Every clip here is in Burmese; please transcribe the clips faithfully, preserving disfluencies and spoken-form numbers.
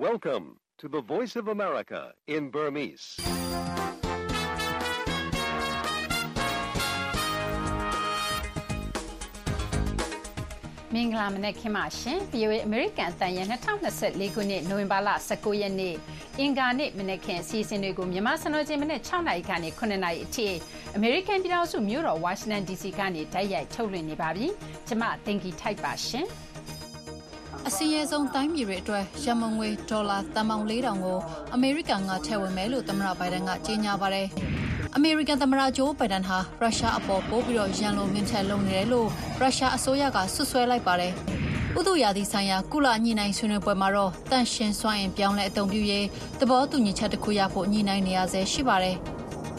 Welcome to the Voice of America in Burmese. ။မင်္ဂလာမနက်ခင်းပါရှင်။ ဗွီအိုအေ အမေရိကန်အသံရဲ့၂၀၂၄ခုနှစ်နိုဝင်ဘာလ၁၉ရက်နေ့အင်္ဂါနေ့မနက်ခင်းအစီအစဉ်တွေကိုမြန်မာစံတော်ချိန်မနက်၆နာရီကနေ၇နာရီအထိအမေရိကန်ပြည်ထောင်စုမြို့တော်ဝါရှင်တန် ဒီစီ ကနေတိုက်ရိုက်ထုတ်လွှင့်နေပါပြီ။ကျွန်မတင်ကီထိုက်ပါရှင်။အစည်းအရုံးတိုင်းပြည်တွေအတွက်ရမုံငွေဒေါ်လာတန်ပေါင်း၄ထောင်ကိုအမေရိကန်ကထည့်ဝင်မယ်လို့သမ္မတဘိုင်ဒန်ကကြေညာပါတယ်။အမေရိကန်သမ္မတဂျိုးဘိုင်ဒန်ဟာရုရှားအပေါ်ပို့ပြီးတော့ရန်လိုမြင့်ထက်လုပ်နေတယ်လို့ရုရှားအစိုးရကဆွဆွဲလိုက်ပါတယ်။ဥတုရာသီဆိုင်ရာကုလညှိနှိုင်းဆွေးနွေးပွဲမှာတော့တန့်ရှင်းစွမ်းအင်ပြောင်းလဲအသုံးပြုရေးသဘောတူညီချက်တစ်ခုရဖို့ညှိနှိုင်းနေရဆဲရှိပါတယ်။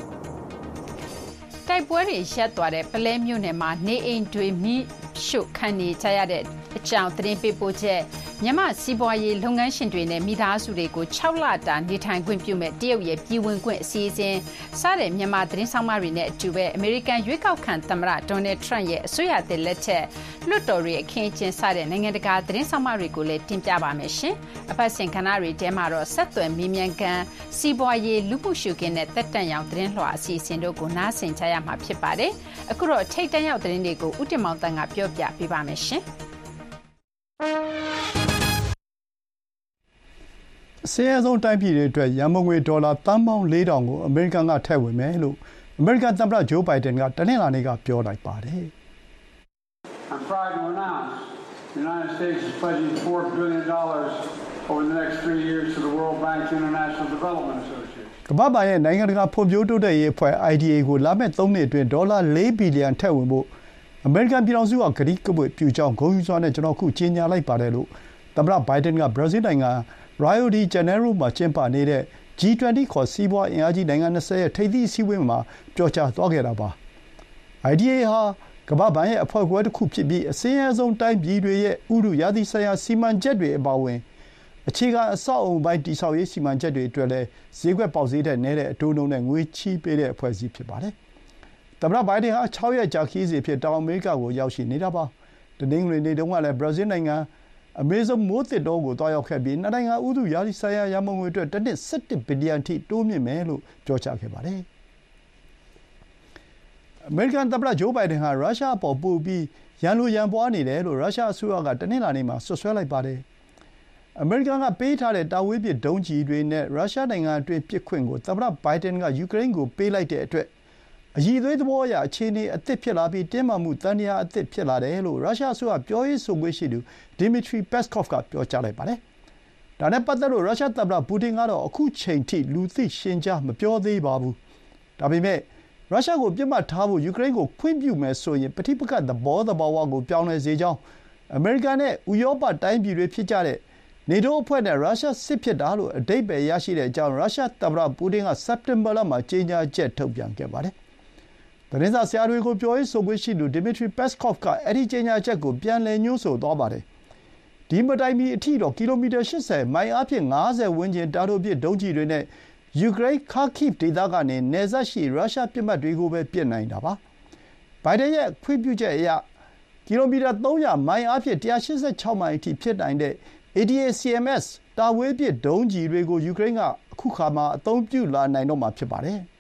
တိုက်ပွဲတွေရပ်သွားတဲ့ပလဲမြို့နယ်မှာနေအိမ်တွေမိရှုခံနေကြရတဲ့အကြောင်းသတင်းပေးပို့ချက်မြန်မာစီးပွားရေးလုပ်ငန်းရှင်တွေနဲ့မိသားစုတွေကို၆လတာနေထိုင်ခွင့်ပြုမဲ့တရုတ်ရဲ့ပြည်ဝင်ခွင့်အစီအစဉ်စတဲ့မြန်မာသတင်းဆောင်မတွေနဲ့အတူပဲအမေရိကန်ရွေးကောက်ခံသမ္မတဒေါ်နယ်ထရန့်ရဲ့အစိုးရသစ်လက်ထက်လွှတ်တော်ရဲ့အခင်းအကျင်းစတဲ့နိုင်ငံတကာသတင်းဆောင်မတွေကိုလည်းတင်ပြပါမယ်ရှင်။အပတ်စဉ်ခဏတွေထဲမှာတော့ဆက်သွယ်မေးမြန်းကန်စီးပွားရေးလူမှုရှုခင်းနဲ့တက်တန့်ရောင်သတင်းလွှာအစီအစဉ်တို့ကိုနားဆင်ကြရမှာဖြစ်ပါတယ်။အခုတော့ထိတ်တန့်ရောက်သတင်းတွေကိုဦးတင်မောင်တန်းကပြောပြပေးပါမယ်ရှင်။အစည်းအရုံးတိုင်းပြည်တွေအတွက်ရန်ပုံငွေဒေါ်လာသန်းပေါင်း၄ထောင်ကိုအမေရိကန်ကထည့်ဝင်မယ်လို့အမေရိကန်သမ္မတဂျိုးဘိုင်ဒန်ကတနင်္လာနေ့ကပြောလိုက်ပါတယ်။ I'm proud to announce the United States is pledging four billion dollars over the next three years to the World Bank's International Development Association. ကမ္ဘာ့ဘဏ်ရဲ့နိုင်ငံတကာဖွံ့ဖြိုးတိုးတက်ရေးအဖွဲ့ အိုင် ဒီ အေ ကိုလာမယ့်သုံးနှစ်အတွင်းဒေါ်လာ၄ဘီလီယံထည့်ဝင်ဖို့အမေရိကန်ပြည်ထောင်စုကကတိကဝတ်ပြုကြောင်းဂုဏ်ယူစွာနဲ့ကျွန်တော်ခုကြေညာလိုက်ပါတယ်လို့သမ္မတဘိုင်ဒန်ကဘရာဇီးနိုင်ငံRio de Janeiro မှာကျင်းပနေတဲ့ ဂျီ ၂၀ ခေါ်စီးပွားအင်အားကြီးနိုင်ငံ၂၀ရဲ့ထိပ်သီးအစည်းအဝေးမှာပြောကြားသွားခဲ့တာပါ။ အိုင် ဒီ အေ ဟာကမ္ဘာ့ဘဏ်ရဲ့အဖွဲ့ခွဲတစ်ခုဖြစ်ပြီးအစည်းအရုံးတိုင်းပြည်တွေရဲ့ဥတုရာသီဆိုင်ရာစီမံချက်တွေအပါအဝင်အခြေခံအဆောက်အအုံပိုင်းတည်ဆောက်ရေးစီမံချက်တွေအတွက်လည်းဈေးကွက်ပေါက်ဈေးထက်နည်းတဲ့အတိုးနှုန်းနဲ့ငွေချေးပေးတဲ့အဖွဲ့အစည်းဖြစ်ပါတယ်။သမ္မတဘိုင်ဒန်ဟာ၆ရက်ကြာခရီးစဉ်အဖြစ်တောင်အမေရိကကိုရောက်ရှိနေတာပါ။တနင်္ဂနွေနေ့တုန်းကလည်းဘရာဇီးနိုင်ငံအမေဇုံမိုးသစ်တောကိုတွားရောက်ခဲ့ပြီးနှစ်နိုင်ငံဥတုရာသီဆိုင်ရာရန်ပုံငွေအတွက်တစ်နှစ်၁၁ဘီလီယံထိတိုးမြှင့်မယ်လို့ပြောကြားခဲ့ပါတယ်။အမေရိကန်သမ္မတဂျိုးဘိုင်ဒန်ဟာရုရှားအပေါ်ပိုပြီးရန်လိုရန်ပွားနေတယ်လို့ရုရှားအစိုးရကတနင်္လာနေ့မှာစွပ်စွဲလိုက်ပါတယ်။အမေရိကန်ကပေးထားတဲ့တာဝေးပစ်ဒုံးကျည်တွေနဲ့ရုရှားနိုင်ငံအတွင်းပစ်ခွင့်ကိုသမ္မတဘိုင်ဒန်ကယူကရိန်းကိုပေးလိုက်တဲ့အတွက်အရည်အသွေးသဘောအရအခြေအနေအသစ်ဖြစ်လာပြီးတင်းမာမှုသံသရာအသစ်ဖြစ်လာတယ်လို့ရုရှားအစိုးရပြောရေးဆိုခွင့်ရှိသူဒီမီထရီပက်စကော့ဗ်ကပြောကြားလိုက်ပါတယ်။ဒါနဲ့ပတ်သက်လို့ရုရှားသမ္မတပူတင်ကတော့အခုချိန်ထိလူသိရှင်ကြားမပြောသေးပါဘူး။ဒါပေမဲ့ရုရှားကိုပြစ်မှတ်ထားဖို့ယူကရိန်းကိုခွင့်ပြုမယ်ဆိုရင်ပဋိပက္ခသဘောသဘာဝကိုပြောင်းလဲစေကြောင်းအမေရိကန်နဲ့ဥရောပတိုင်းပြည်တွေဖြစ်ကြတဲ့နေတိုးအဖွဲ့နဲ့ရုရှားစစ်ဖြစ်တာလို့အဓိပ္ပာယ်ရရှိတဲ့အကြောင်းရုရှားသမ္မတပူတင်ကစက်တင်ဘာလမှာကြေညာချက်ထုတ်ပြန်ခဲ့ပါတယ်။သတင်းစာဆရာတွေကိုပြောရေးဆိုခွင့်ရှိသူဒီမီထရီပက်စကော့ဗ်ကအဲ့ဒီကြေညာချက်ကိုပြန်လည်ညွှန်းဆိုသွားပါတယ်။ဒီမတိုင်မီအထိတော့ကီလိုမီတာ၈၀မိုင်အားဖြင့်၅၀ဝန်းကျင်တာတိုပစ်ဒုံးကျည်တွေနဲ့ယူကရိန်းခါခိဗ်ဒေသကနေနယ်စပ်ရှိရုရှားပစ်မှတ်တွေကိုပဲပစ်နိုင်တာပါ။ဘိုင်ဒန်ရဲ့ခွင့်ပြုချက်အရကီလိုမီတာသုံးရာမိုင်အားဖြင့်၁၈၆မိုင်အထိဖြစ်နိုင်တဲ့ အေ ဒီ အေ စီ အမ် အက်စ် တာဝေးပစ်ဒုံးကျည်တွေကိုယူကရိန်းကအခုခါမှာအသုံးပြုလာနိုင်တော့မှာဖြစ်ပါတယ်။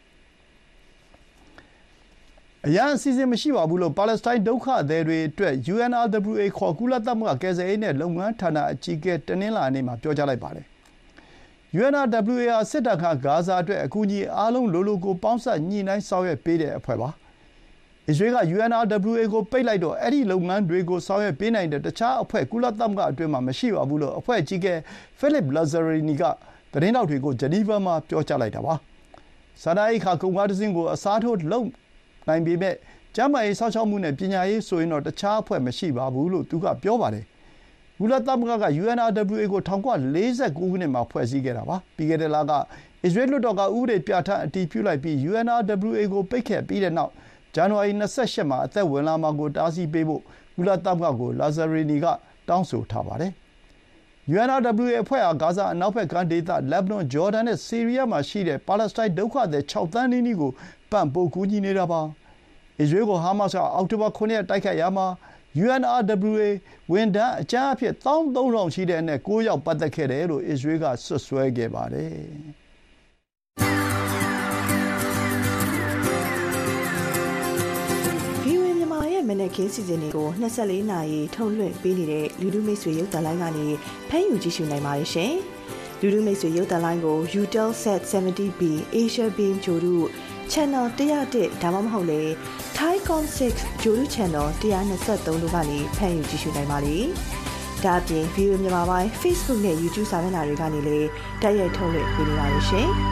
အရန်အစီအစဉ်မရှိပါဘူးလို့ပါလက်စတိုင်းဒုက္ခသည်တွေအတွက် ယူ အန် အာร์ ဒဘလျူ အေ ခေါ်ကုလသမဂ္ဂကယ်ဆယ်ရေးနဲ့လုပ်ငန်းဌာနအကြီးအကဲတနင်္လာနေ့မှာပြောကြားလိုက်ပါတယ်။ ယူ အန် အာร์ ဒဘလျူ အေ ဟာစစ်တပ်ကဂါဇာအတွက်အကူအညီအားလုံးလိုလိုကိုပေါင်းစပ်ညှိနှိုင်းဆောင်ရွက်ပေးတဲ့အဖွဲ့ပါ။အစ္စရေးက ယူ အန် အာร์ ဒဘလျူ အေ ကိုပိတ်လိုက်တော့အဲ့ဒီလုပ်ငန်းတွေကိုဆောင်ရွက်ပေးနိုင်တဲ့တခြားအဖွဲ့ကုလသမဂ္ဂအတွင်းမှာမရှိပါဘူးလို့အဖွဲ့အကြီးအကဲဖိလစ်လာဇာရီနီကသတင်းတောက်တွေကိုဂျနီဗာမှာပြောကြားလိုက်တာပါ။စာနာအိတ်ခါကုန်ကားတစ်စင်းကိုအစားထိုးလုပ်နိုင်ပေမဲ့ကျန်းမာရေးစောင့်ရှောက်မှုနဲ့ပညာရေးဆိုရင်တော့တခြားအဖွဲ့မရှိပါဘူးလို့သူကပြောပါတယ်။ကုလသမဂ္ဂက ယူ အန် အာร์ ဒဘလျူ အေ ကို၁၉၄၉ခုနှစ်မှာဖွဲ့စည်းခဲ့တာပါ။ပြီးခဲ့တဲ့လကအစ္စရေးလွှတ်တော်ကဥပဒေပြဋ္ဌာန်းအတည်ပြုလိုက်ပြီး ယူ အန် အာร์ ဒဘလျူ အေ ကိုပိတ်ခဲ့ပြီးတဲ့နောက်ဇန်နဝါရီ၂၈မှာအသက်ဝင်လာမှာကိုတားဆီးပေးဖို့ကုလသမဂ္ဂကိုလာဇာရီနီကတောင်းဆိုထားပါတယ်။ ယူ အန် အာร์ ဒဘလျူ အေ အဖွဲ့ဟာဂါဇာအနောက်ဘက်ကမ်းဒေသလက်ဘနွန်ဂျော်ဒန်နဲ့ဆီးရီးယားမှာရှိတဲ့ပါလက်စတိုင်းဒုက္ခသည်၆သန်းနီးနီးကိုပံ့ပိုးကူညီနေတာပါ။အစ္စရေးကိုဟာမတ်စ်ကအောက်တိုဘာခုနှစ်ရက်တိုက်ခိုက်ရာမှာယူ အန် အား ဒဘလျူ အေ ဝန်ထမ်းအကြမ်းအဖြစ် ၁၃,၀၀၀ ရှိတဲ့အနက် ၉ ယောက်ပတ်သက်ခဲ့တယ်လို့ အစ္စရေးကစွပ်စွဲခဲ့ပါတယ်။ဗွီအိုအေ မြန်မာရဲ့မနက်ခင်းစီစဉ်တွေကို၂၄ နာရီထုတ်လွှင့်ပေးနေတဲ့လူထုမိတ်ဆွေရုပ်သံလိုင်းကနေဖမ်းယူကြည့်ရှုနိုင်ပါတယ်ရှင်။လူထုမိတ်ဆွေရုပ်သံလိုင်းကို Eutelsat 70 B Asia Beam ဂြိုဟ်တု Channel one oh oneဒါမှမဟုတ်လေ Thaicom six ဂြိုဟ်တု Channel one twenty-threeတို့ကနေဖမ်းယူကြည့်ရှုနိုင်ပါတယ်။ဒါ့အပြင် ဗွီအိုအေ မြန်မာပိုင်း Facebook နဲ့ YouTube စာမျက်နှာတွေကနေလည်းတိုက်ရိုက်ထုတ်လွှင့်ပေးနေပါတယ်ရှင်။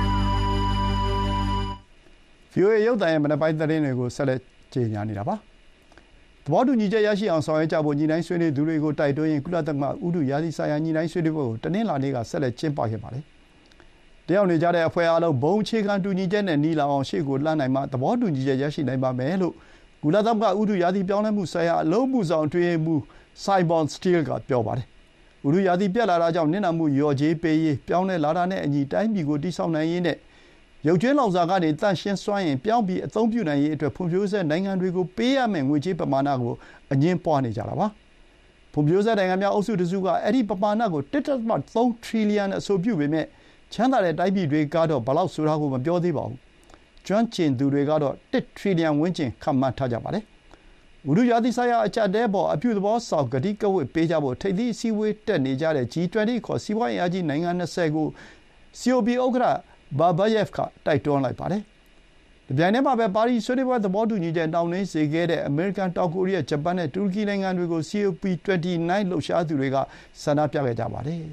ဗွီအိုအေရုပ်သံရဲ့မနက်ပိုင်းသတင်းတွေကိုဆက်လက်ကြေညာနေတာပါ။သဘောတူညီချက်ရရှိအောင်ဆောင်ရွက်ကြဖို့ညှိနှိုင်းဆွေးနွေးသူတွေကိုတိုက်တွန်းရင်းကုလသမဂ္ဂဥတုရာသီဆိုင်ရာညှိနှိုင်းဆွေးနွေးပွဲကိုတနင်္လာနေ့ကဆက်လက်ကျင်းပခဲ့ပါတယ်။တက်ရောက်နေကြတဲ့အဖွဲ့အားလုံးဘုံအခြေခံတူညီချက်နဲ့နီးလာအောင်ရှေ့ကိုလှမ်းနိုင်မှသဘောတူညီချက်ရရှိနိုင်ပါမယ်လို့ကုလသမဂ္ဂဥတုရာသီပြောင်းလဲမှုဆိုင်ရာအလုံးမှုဆောင်အတွင်းရေးမှူး Simon Steele ကပြောပါတယ်။ဥတုရာသီပြတ်လာတာကြောင့်နစ်နာမှုလျော့ကြေးပေးရေးပြောင်းလဲလာတာနဲ့အညီတိုင်းပြည်ကိုတည်ဆောက်နိုင်ရေးနဲ့ရုပ်ကျွင်းလောင်စာကနေသန့်ရှင်းစွမ်းအင်ပြောင်းပြီးအသုံးပြုနိုင်ရေးအတွက်ဖွံ့ဖြိုးဆဲနိုင်ငံတွေကိုပေးရမယ့်ငွေကြေးပမာဏကိုအငြင်းပွားနေကြတာပါ။ဖွံ့ဖြိုးဆဲနိုင်ငံများအုပ်စုတစုကအဲ့ဒီပမာဏကို one point three ထရီလီယံအဆိုပြုပေမဲ့ချမ်းသာတဲ့တိုင်းပြည်တွေကတော့ဘယ်လောက်ဆိုတာကိုမပြောသေးပါဘူး။ကျွမ်းကျင်သူတွေကတော့oneထရီလီယံဝန်းကျင်ခန့်မှန်းထားကြပါတယ်။ဥတုရာသီဆိုင်ရာအကျပ်အတည်းပေါ်အပြုသဘောဆောင်ကတိကဝတ်ပေးကြဖို့ထိပ်သီးအစည်းအဝေးတက်နေကြတဲ့ G twenty ခေါ်စီးပွားရေးအင်အားကြီးနိုင်ငံ၂၀ကို စီ အို ပီ ဥက္ကဋ္ဌBabayev ကတိုက်တွန်းလိုက်ပါတယ်။ဒီပြိုင်တည်းမှာပဲပါရီဆွေးနွေးပွဲသဘောတူညီချက်နှောင့်နှေးစေခဲ့တဲ့အမေရိကန်၊တောင်ကိုရီးယား၊ဂျပန်နဲ့တူရကီနိုင်ငံတွေကို စီ အို ပီ twenty-nine လှုပ်ရှားသူတွေကဆန္ဒပြခဲ့ကြပါတယ်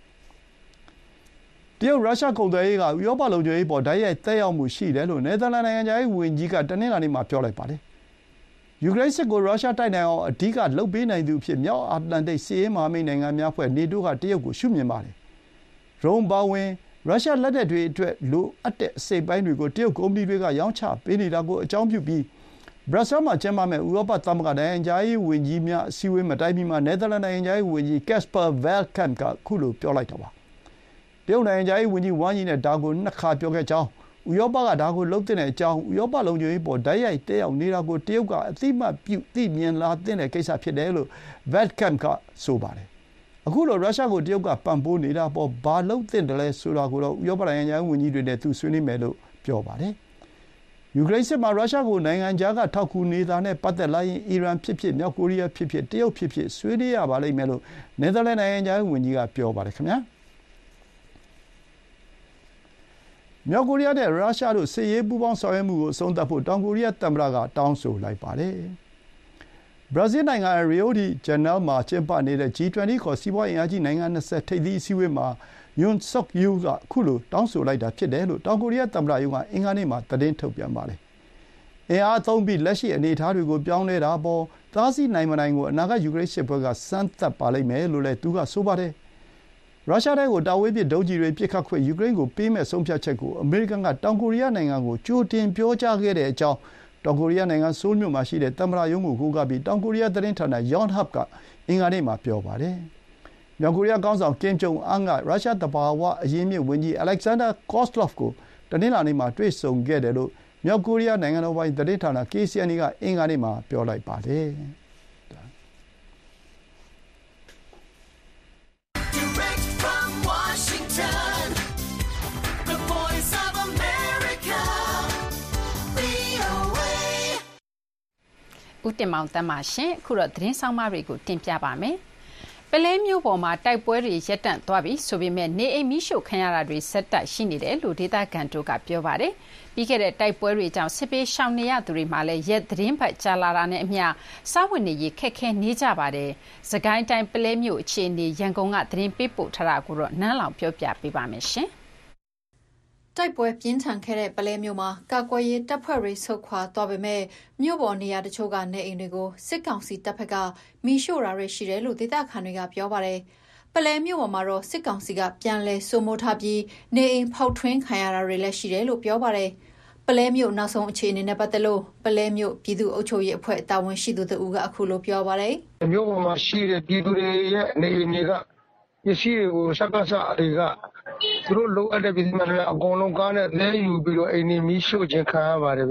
။တရုတ်-ရုရှားကုန်သွယ်ရေးကဥရောပလုံခြုံရေးအပေါ်တိုက်ရိုက်သက်ရောက်မှုရှိတယ်လို့နယ်သာလန်နိုင်ငံခြားရေးဝန်ကြီးကတနင်္လာနေ့မှာပြောလိုက်ပါတယ်။ယူကရိန်းစစ်ကိုရုရှားတိုက်နိုင်အောင်အဓိကလုပ်ပေးနိုင်သူအဖြစ်မြောက်အတ္တလန်တိတ်စစ်ရေးမဟာမိတ်နိုင်ငံများအဖွဲ့ နေတိုးကတရုတ်ကိုရှုမြင်ပါတယ်။ဒရုန်းအပါအဝင်ရုရှားလက်နက်တွေအတွက်လိုအပ်တဲ့အစိတ်အပိုင်းတွေကိုတရုတ်ကုမ္ပဏီတွေကရောင်းချပေးနေတာကိုအကြောင်းပြုပြီးဘရပ်ဆဲလ်မှာကျင်းပမယ့်ဥရောပသမဂ္ဂနိုင်ငံခြားရေးဝန်ကြီးများအစည်းအဝေးမတိုင်မီမှာနယ်သာလန်နိုင်ငံခြားရေးဝန်ကြီး Kasper Veldkamp ကခုလိုပြောလိုက်တာပါ။တရုတ်နိုင်ငံခြားရေးဝန်ကြီးဝမ်ယီနဲ့ဒါကိုနှစ်ခါပြောခဲ့ကြောင်းဥရောပကဒါကိုလုပ်သင့်တဲ့အကြောင်းဥရောပလုံခြုံရေးပေါ်တိုက်ရိုက်တက်ရောက်နေတာကိုတရုတ်ကအသိအမှတ်ပြုသိမြင်လာသင့်တဲ့ကိစ္စဖြစ်တယ်လို့ Veldkamp ကဆိုပါတယ်။အခုလိုရုရှားကိုတရုတ်ကပံ့ပိုးနေတာပေါ်ဘာလုပ်သင့်တယ်လဲဆိုတာကိုတော့ဥရောပနိုင်ငံခြားရေးဝန်ကြီးတွေနဲ့သူဆွေးနွေးမယ်လို့ပြောပါတယ်။ယူကရိန်းစစ်မှာရုရှားကိုနိုင်ငံခြားကထောက်ကူနေတာနဲ့ပတ်သက်လာရင်အီရန်ဖြစ်ဖြစ်မြောက်ကိုရီးယားဖြစ်ဖြစ်တရုတ်ဖြစ်ဖြစ်ဆွေးနွေးရပါလိမ့်မယ်လို့နယ်သာလန်နိုင်ငံခြားရေးဝန်ကြီးကပြောပါတယ်ခင်ဗျာ။မြောက်ကိုရီးယားနဲ့ရုရှားတို့စစ်ရေးပူးပေါင်းဆောင်ရွက်မှုကိုအဆုံးသတ်ဖို့တောင်ကိုရီးယားသမ္မတကတောင်းဆိုလိုက်ပါတယ်။ဘရာဇီးနိုင်ငံရီယိုဒီဂျနေလ်မှာကျင်းပနေတဲ့ G twenty ခေါ်စီးပွားရေးအင်အားကြီးနိုင်ငံ၂၀ထိပ်သီးအစည်းအဝေးမှာယွန်ဆုတ်ယူကခုလိုတောင်းဆိုလိုက်တာဖြစ်တယ်လို့တောင်ကိုရီးယားသမ္မတရုံးကအင်္ဂါနေ့မှာသတင်းထုတ်ပြန်ပါတယ်။အင်အားသုံးပြီးလက်ရှိအနေအထားတွေကိုပြောင်းလဲတာပေါ်သားစီနိုင်မနိုင်ကိုအနာဂတ်ယူကရိန်းစစ်ပွဲကစမ်းသပ်ပါလိမ့်မယ်လို့လည်းသူကဆိုပါတယ်။ရုရှားတပ်ကိုတာဝေးပစ်ဒုံးကျည်တွေပစ်ခတ်ခွင့်ယူကရိန်းကိုပေးမဲ့ဆုံးဖြတ်ချက်ကိုအမေရိကန်ကတောင်ကိုရီးယားနိုင်ငံကိုကြိုတင်ပြောကြားခဲ့တဲ့အကြောင်းတောင်ကိုရီးယားနိုင်ငံဆိုးလ်မြို့မှာရှိတဲ့သမ္မတရုံးကိုကိုးကားပြီးတောင်ကိုရီးယားသတင်းဌာန Yonhap ကအင်္ဂါနေ့မှာပြောပါတယ်။မြောက်ကိုရီးယားခေါင်းဆောင်ကင်ဂျုံအမ်းကရုရှားသဘာဝအရင်းအမြစ်ဝန်ကြီး Alexander Kozlov ကိုတနင်္လာနေ့မှာတွေ့ဆုံခဲ့တယ်လို့မြောက်ကိုရီးယားနိုင်ငံတော်ပိုင်သတင်းဌာန K C N A ကအင်္ဂါနေ့မှာပြောလိုက်ပါတယ်။ Washington, the voice of America, V O A ဦးတင်မောင်တမ်းပါရှင်အခုတော့သတင်းဆောင်မတွေကိုတင်ပြပါမယ်။ပလဲမျိုးပေါ်မှာတိုက်ပွဲတွေရပ်တန့်သွားပြီဆိုပေမဲ့နေအိမ်မီးရှို့ခံရတာတွေဆက်တိုက်ရှိနေတယ်လို့ဒေသခံတို့ကပြောပါတယ်။ပြီးခဲ့တဲ့တိုက်ပွဲတွေကြောင့်စစ်ပေးရှောင်နေရသူတွေမှလည်းရက်သတင်းပတ်ကြာလာတာနဲ့အမျှစားဝတ်နေရေးခက်ခဲနေကြပါတယ်။စကိုင်းတိုင်းပလဲမျိုးအခြေအနေရန်ကုန်ကသတင်းပေးပို့ထားတာကိုတော့နန်းလောင်ပြောပြပေးပါမယ်ရှင်။တိုက်ပွဲပြင်းထန်ခဲ့တဲ့ပလဲမျိုးမှာကာကွယ်ရေးတပ်ဖွဲ့တွေဆုတ်ခွာသွားပေမဲ့မြို့ပေါ်နေရာတချို့ကနေအိမ်တွေကိုစစ်ကောင်စီတပ်ဖက်ကမီးရှို့တာတွေရှိတယ်လို့ဒေသခံတွေကပြောပါတယ်။ပလဲမျိုးပေါ်မှာတော့စစ်ကောင်စီကပြန်လည်စိုးမိုးထားပြီးနေအိမ်ဖောက်ထွင်းခံရတာတွေလည်းရှိတယ်လို့ပြောပါတယ်။ပလဲမျိုးနောက်ဆုံးအခြေအနေနဲ့ပတ်သက်လို့ပလဲမျိုးပြည်သူ့အုပ်ချုပ်ရေးအဖွဲ့တာဝန်ရှိသူတို့ကအခုလိုပြောပါတယ်။မျိုးပေါ်မှာရှိတဲ့ပြည်သူတွေရဲ့နေအိမ်တွေကပစ္စည်းတွေကိုစကားစားတွေကသူတို့လိုအပ်တဲ့ပြည်သူတွေအကုန်လုံးကားနဲ့လဲယူပြီးတော့အိမ်နေမီးရှို့ခြင်းခံရပါတယ်ဗျ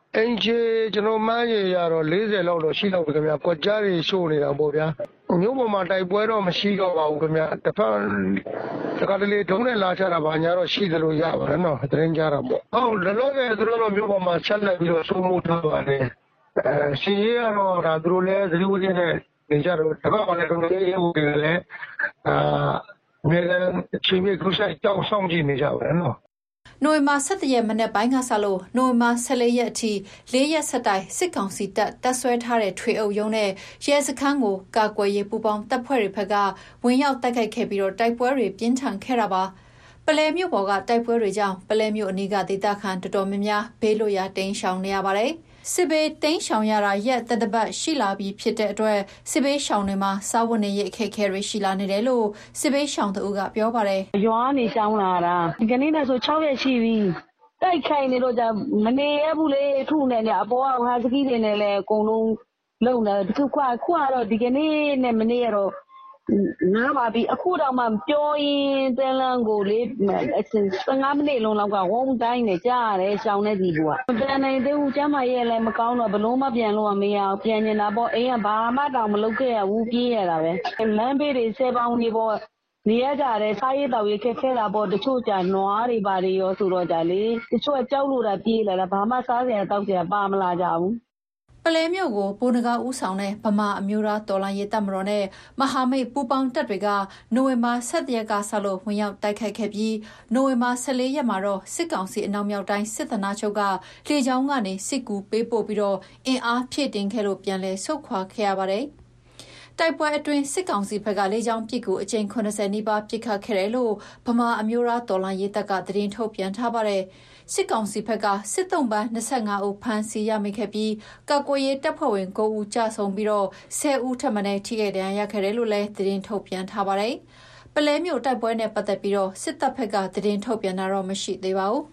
အင်ဂျီကျွန်တော်မှန်းရရတော့၄၀လောက်တော့ရှိတော့ပြီခင်ဗျာကွက်ကြားတွေရှို့နေတာပေါ့ဗျာမျိုးပေါ်မှာတိုက်ပွဲတော့မရှိတော့ပါဘူးခင်ဗျာတစ်ဖက်တခါတလေဒုံးနဲ့လာချတာပါညာတော့ရှိသလိုရပါတယ်နော်သတင်းကြတာပေါ့ဟုတ်လောလောဆယ်သူတို့မျိုးပေါ်မှာဆက်လက်ပြီးတော့စိုးမိုးထားပါတယ်အဲစီရတော့ဒါသူတို့လည်းသတိဝိသေနဲ့နေကြတော့တပတ်မှလည်းဒုံးလေးရေးဖို့လည်းအာမြေလည်းချင်းမြေခုဆိုင်ကြောက်ဆောင်ကြည့်နေကြပါတယ်နော်နိုဝင်ဘာ၁၁ရက်မနေ့ပိုင်းကစလို့နိုဝင်ဘာ၁၄ရက်အထိ၄ရက်ဆက်တိုက်စစ်ကောင်စီတပ်တပ်ဆွဲထားတဲ့ထွေအုပ်ရုံးနဲ့ရဲစခန်းကိုကာကွယ်ရေးပူးပေါင်းတပ်ဖွဲ့တွေဘက်ကဝင်ရောက်တိုက်ခိုက်ခဲ့ပြီးတော့တိုက်ပွဲတွေပြင်းထန်ခဲ့တာပါပလဲမြို့ပေါ်ကတိုက်ပွဲတွေကြောင့်ပလဲမြို့အနီးကဒေသခံတော်တော်များများဘေးလွတ်ရာတိမ်းရှောင်နေရပါတယ်စစ်ဘေးတိမ်းရှောင်ရတာရက်တသက်ရှိလာပြီးဖြစ်တဲ့အတွက်စစ်ဘေးရှောင်တွေမှာစားဝတ်နေရေးအခက်အခဲတွေရှိလာနေတယ်လို့စစ်ဘေးရှောင်သူကပြောပါတယ်ရွာနေရှောင်လာတာဒီကနေ့နဲ့ဆို၆ရက်ရှိပြီတိုက်ခိုက်နေတော့じゃမနေရဘူးလေထုနေနေအပေါ်ကဟာစကီးတွေနဲ့လည်းအကုန်လုံးလုံနေတခုခွာခွာတော့ဒီကနေ့နဲ့မနေ့ကတော့နားပါပြီအခုတော့မှပြောရင်တန်လန်းကိုလေ၁၅မိနစ်လုံးလောက်ကဝုန်းတိုင်းနေကြရတယ်ရှောင်းနေဒီဘူးကပြန်နေသေးဘူးကျမရဲ့လည်းမကောင်းတော့ဘလုံးမပြန်လို့မရအောင်ပြန်နေတာပေါ့အိမ်ကဘာမှတောင်မလုပ်ခဲ့ရဘူးပြေးရတာပဲလမ်းဘေးတွေဆယ်ပေါင်းနေပေါ့နေရကြတယ်စားရတော့ရခက်ခဲတာပေါ့တချို့ကြနွားတွေပါတွေရောဆိုတော့ကြလေတချို့ကြောက်လို့တာပြေးလာတာဘာမှစားစရာတောက်စရာပါမလာကြဘူးပလဲမြို့ကိုပိုးနဂါဦးဆောင်တဲ့ဗမာအမျိုးသားတော်လှန်ရေးတပ်မတော်နဲ့မဟာမိတ်ပူးပေါင်းတပ်တွေကနိုဝင်ဘာ၁၁ရက်ကစလို့ဝင်ရောက်တိုက်ခိုက်ခဲ့ပြီးနိုဝင်ဘာ၁၄ရက်မှာတော့စစ်ကောင်စီအနောက်မြောက်တိုင်းစစ်ဌာနချုပ်ကလေကြောင်းကနေစစ်ကူပေးပို့ပြီးတော့အင်အားဖြည့်တင်းခဲ့လို့ပြန်လည်ဆုတ်ခွာခဲ့ရပါတယ်တိုက်ပွဲအတွင်းစစ်ကောင်စီဘက်ကလေကြောင်းပစ်ကူအကြိမ်၇၀နီးပါးပစ်ခတ်ခဲ့တယ်လို့ဗမာအမျိုးသားတော်လှန်ရေးတပ်ကသတင်းထုတ်ပြန်ထားပါတယ်စစ်ကောင်စီဘက်ကစစ်တုံးပန်း၂၅ဦးဖမ်းဆီးရမိခဲ့ပြီးကာကွယ်ရေးတပ်ဖွဲ့ဝင်၉ဦးကြာဆုံးပြီးတော့၁၀ဦးထပ်မံထိခိုက်ဒဏ်ရာရခဲ့တယ်လို့လည်းသတင်းထုတ်ပြန်ထားပါတယ်ပလဲမြို့တိုက်ပွဲနဲ့ပတ်သက်ပြီးတော့စစ်တပ်ဘက်ကသတင်းထုတ်ပြန်တာတော့မရှိသေးပါဘူး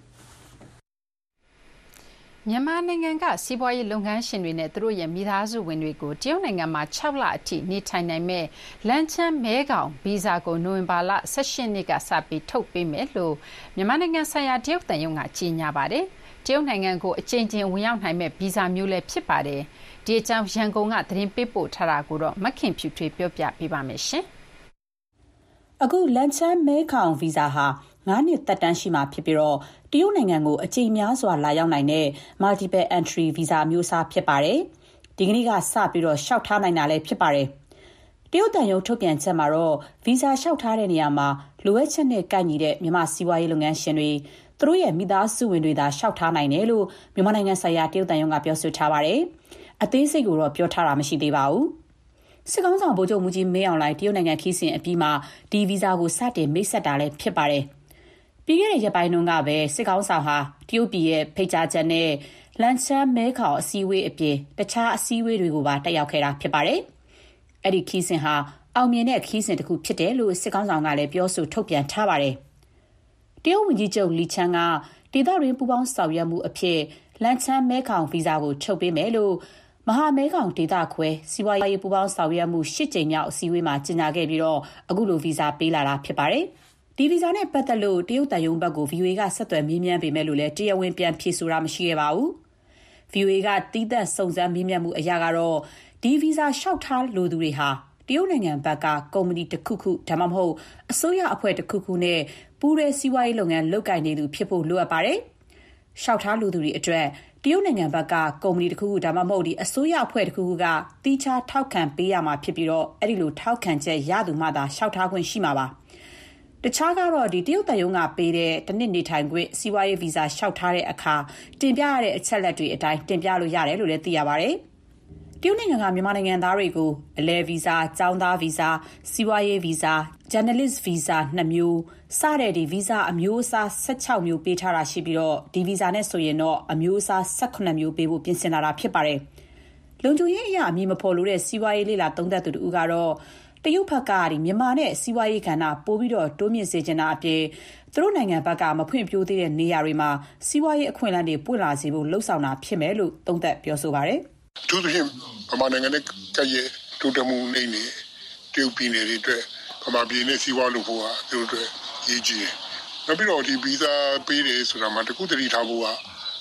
မြန်မာနိုင်ငံကစီးပွားရေးလုပ်ငန်းရှင်တွေနဲ့သူတို့ရဲ့မိသားစုဝင်တွေကိုတရုတ်နိုင်ငံမှာ၆လအထိနေထိုင်နိုင်မဲ့လန်ချန်းမဲခေါင်ဗီဇာကိုနိုဝင်ဘာလ၁၈ရက်နေ့ကစပြီးထုတ်ပေးမယ်လို့မြန်မာနိုင်ငံဆိုင်ရာတရုတ်တန်ယုံကကြေညာပါတယ်။တရုတ်နိုင်ငံကိုအကြိမ်ကြိမ်ဝင်ရောက်နိုင်မဲ့ဗီဇာမျိုးလည်းဖြစ်ပါတယ်။ဒီအကြောင်းရန်ကုန်ကသတင်းပေးပို့ထားတာကိုတော့မခင်ဖြူထွေးပြောပြပေးပါမယ်ရှင်။အခုလန်ချန်းမဲခေါင်ဗီဇာဟာငါးနှစ်သက်တမ်းရှိမှဖြစ်ပြီးတော့တရုတ်နိုင်ငံကိုအကြိမ်များစွာလာရောက်နိုင်တဲ့ multiple entry visa မျိုးအစားဖြစ်ပါတယ်။ဒီကနေ့ကစပြီးတော့ရှောက်ထားနိုင်တာလည်းဖြစ်ပါတယ်။တရုတ်တန်ယုံထုတ်ပြန်ချက်မှာတော့ဗီဇာလျှောက်ထားတဲ့နေရာမှာလိုအပ်ချက်နဲ့ကိုက်ညီတဲ့မြန်မာစီးပွားရေးလုပ်ငန်းရှင်တွေသူတို့ရဲ့မိသားစုဝင်တွေသာလျှောက်ထားနိုင်တယ်လို့မြန်မာနိုင်ငံဆိုင်ရာတရုတ်တန်ယုံကပြောဆိုထားပါတယ်။အသေးစိတ်ကိုတော့ပြောထားတာမရှိသေးပါဘူး။စစ်ကောင်ဆောင်ဗိုလ်ချုပ်မူကြီးမင်းအောင်လှိုင်တရုတ်နိုင်ငံခီးစဉ်အပြီးမှာဒီဗီဇာကိုစတင်မိတ်ဆက်တာလည်းဖြစ်ပါတယ်။ပြီးခဲ့တဲ့ရက်ပိုင်းတုန်းကပဲစစ်ကောင်ဆောင်ဟာတရုတ်ပြည်ရဲ့ဖိတ်ကြားချက်နဲ့လန်ချန်းမဲခေါင်အစည်းအဝေးအပြင်တခြားအစည်းအဝေးတွေကိုပါတက်ရောက်ခဲ့တာဖြစ်ပါတယ်။အဲ့ဒီခီးစဉ်ဟာအောင်မြင်တဲ့ခီးစဉ်တစ်ခုဖြစ်တယ်လို့စစ်ကောင်ဆောင်ကလည်းပြောဆိုထုတ်ပြန်ထားပါတယ်။တရုတ်ဝန်ကြီးချုပ်လီချန်းကဒေသတွင်းပူးပေါင်းဆောင်ရွက်မှုအဖြစ်လန်ချန်းမဲခေါင်ဗီဇာကိုထုတ်ပေးမယ်လို့မဟာမဲခေါင်ဒေသခွဲစီးပွားရေးပူးပေါင်းဆောင်ရွက်မှု၈ကြိမ်မြောက်အစည်းအဝေးမှာကြေညာခဲ့ပြီးတော့အခုလိုဗီဇာပေးလာတာဖြစ်ပါတယ်။ဒီဗီဇာနဲ့ပတ်သက်လို့တရုတ်တန်ယုံဘက်ကို ဗီအိုအေ ကဆက်သွယ်မေးမြန်းပေမဲ့လို့လည်းတရားဝင်ပြန်ဖြေဆိုတာမရှိခဲ့ပါဘူး။ ဗီအိုအေ ကတီးသန့်စုံစမ်းမေးမြန်းမှုအရကတော့ဒီဗီဇာလျှောက်ထားလိုသူတွေဟာတရုတ်နိုင်ငံဘက်ကကုမ္ပဏီတစ်ခုခုဒါမှမဟုတ်အစိုးရအဖွဲ့တစ်ခုခုနဲ့ပူးရဲစီးပွားရေးလုပ်ငန်းလုပ်ကိုင်နေသူဖြစ်ဖို့လိုအပ်ပါတယ်။လျှောက်ထားလိုသူတွေအတွက်တရုတ်နိုင်ငံဘက်ကကုမ္ပဏီတစ်ခုခုဒါမှမဟုတ်ဒီအစိုးရအဖွဲ့တစ်ခုခုကတီးခြားထောက်ခံပေးရမှာဖြစ်ပြီးတော့အဲ့ဒီလိုထောက်ခံချက်ရသူမှသာလျှောက်ထားခွင့်ရှိမှာပါ။တခြားကတော့ဒီတရုတ်တန်ယုံကပေးတဲ့တနစ်နေထိုင်ခွင့်စီးပွားရေးဗီဇာလျှောက်ထားတဲ့အခါတင်ပြရတဲ့အချက်လက်တွေအတိုင်းတင်ပြလို့ရတယ်လို့လည်းသိရပါတယ်။တရုတ်နိုင်ငံကမြန်မာနိုင်ငံသားတွေကိုအလဲဗီဇာ၊ကျောင်းသားဗီဇာ၊စီးပွားရေးဗီဇာ၊ဂျာနယ်လစ်ဗီဇာနှစ်မျိုးစတဲ့ဒီဗီဇာအမျိုးအစား၁၆မျိုးပေးထားတာရှိပြီးတော့ဒီဗီဇာနဲ့ဆိုရင်တော့အမျိုးအစား၁၈မျိုးပေးဖို့ပြင်ဆင်လာတာဖြစ်ပါတယ်။လုံခြုံရေးအရာအမည်မဖော်လို့တဲ့စီးပွားရေးလေ့လာသုံးသပ်သူတို့ကတော့တရုတ်ဘက်ကဒီမြန်မာနဲ့စီးပွားရေးကဏ္ဍပို့ပြီးတော့တိုးမြင့်စေချင်တာအပြင်သူတို့နိုင်ငံဘက်ကမဖွင့်ပြိုးသေးတဲ့နေရာတွေမှာစီးပွားရေးအခွင့်အလမ်းတွေပွင့်လာစေဖို့လှုံ့ဆော်တာဖြစ်မယ်လို့သုံးသပ်ပြောဆိုပါတယ်။သူတို့ချင်းဗမာနိုင်ငံနဲ့ကြည့်ရတိုးတက်မှုနေနေတရုတ်ပြည်နယ်တွေအတွက်ဗမာပြည်နဲ့စီးပွားလို့ဖို့ဟာသူတို့အတွက်ရည်ကြီးတယ်။နောက်ပြီးတော့ဒီဗီဇာပေးတယ်ဆိုတာမှတခုတတိထားဖို့က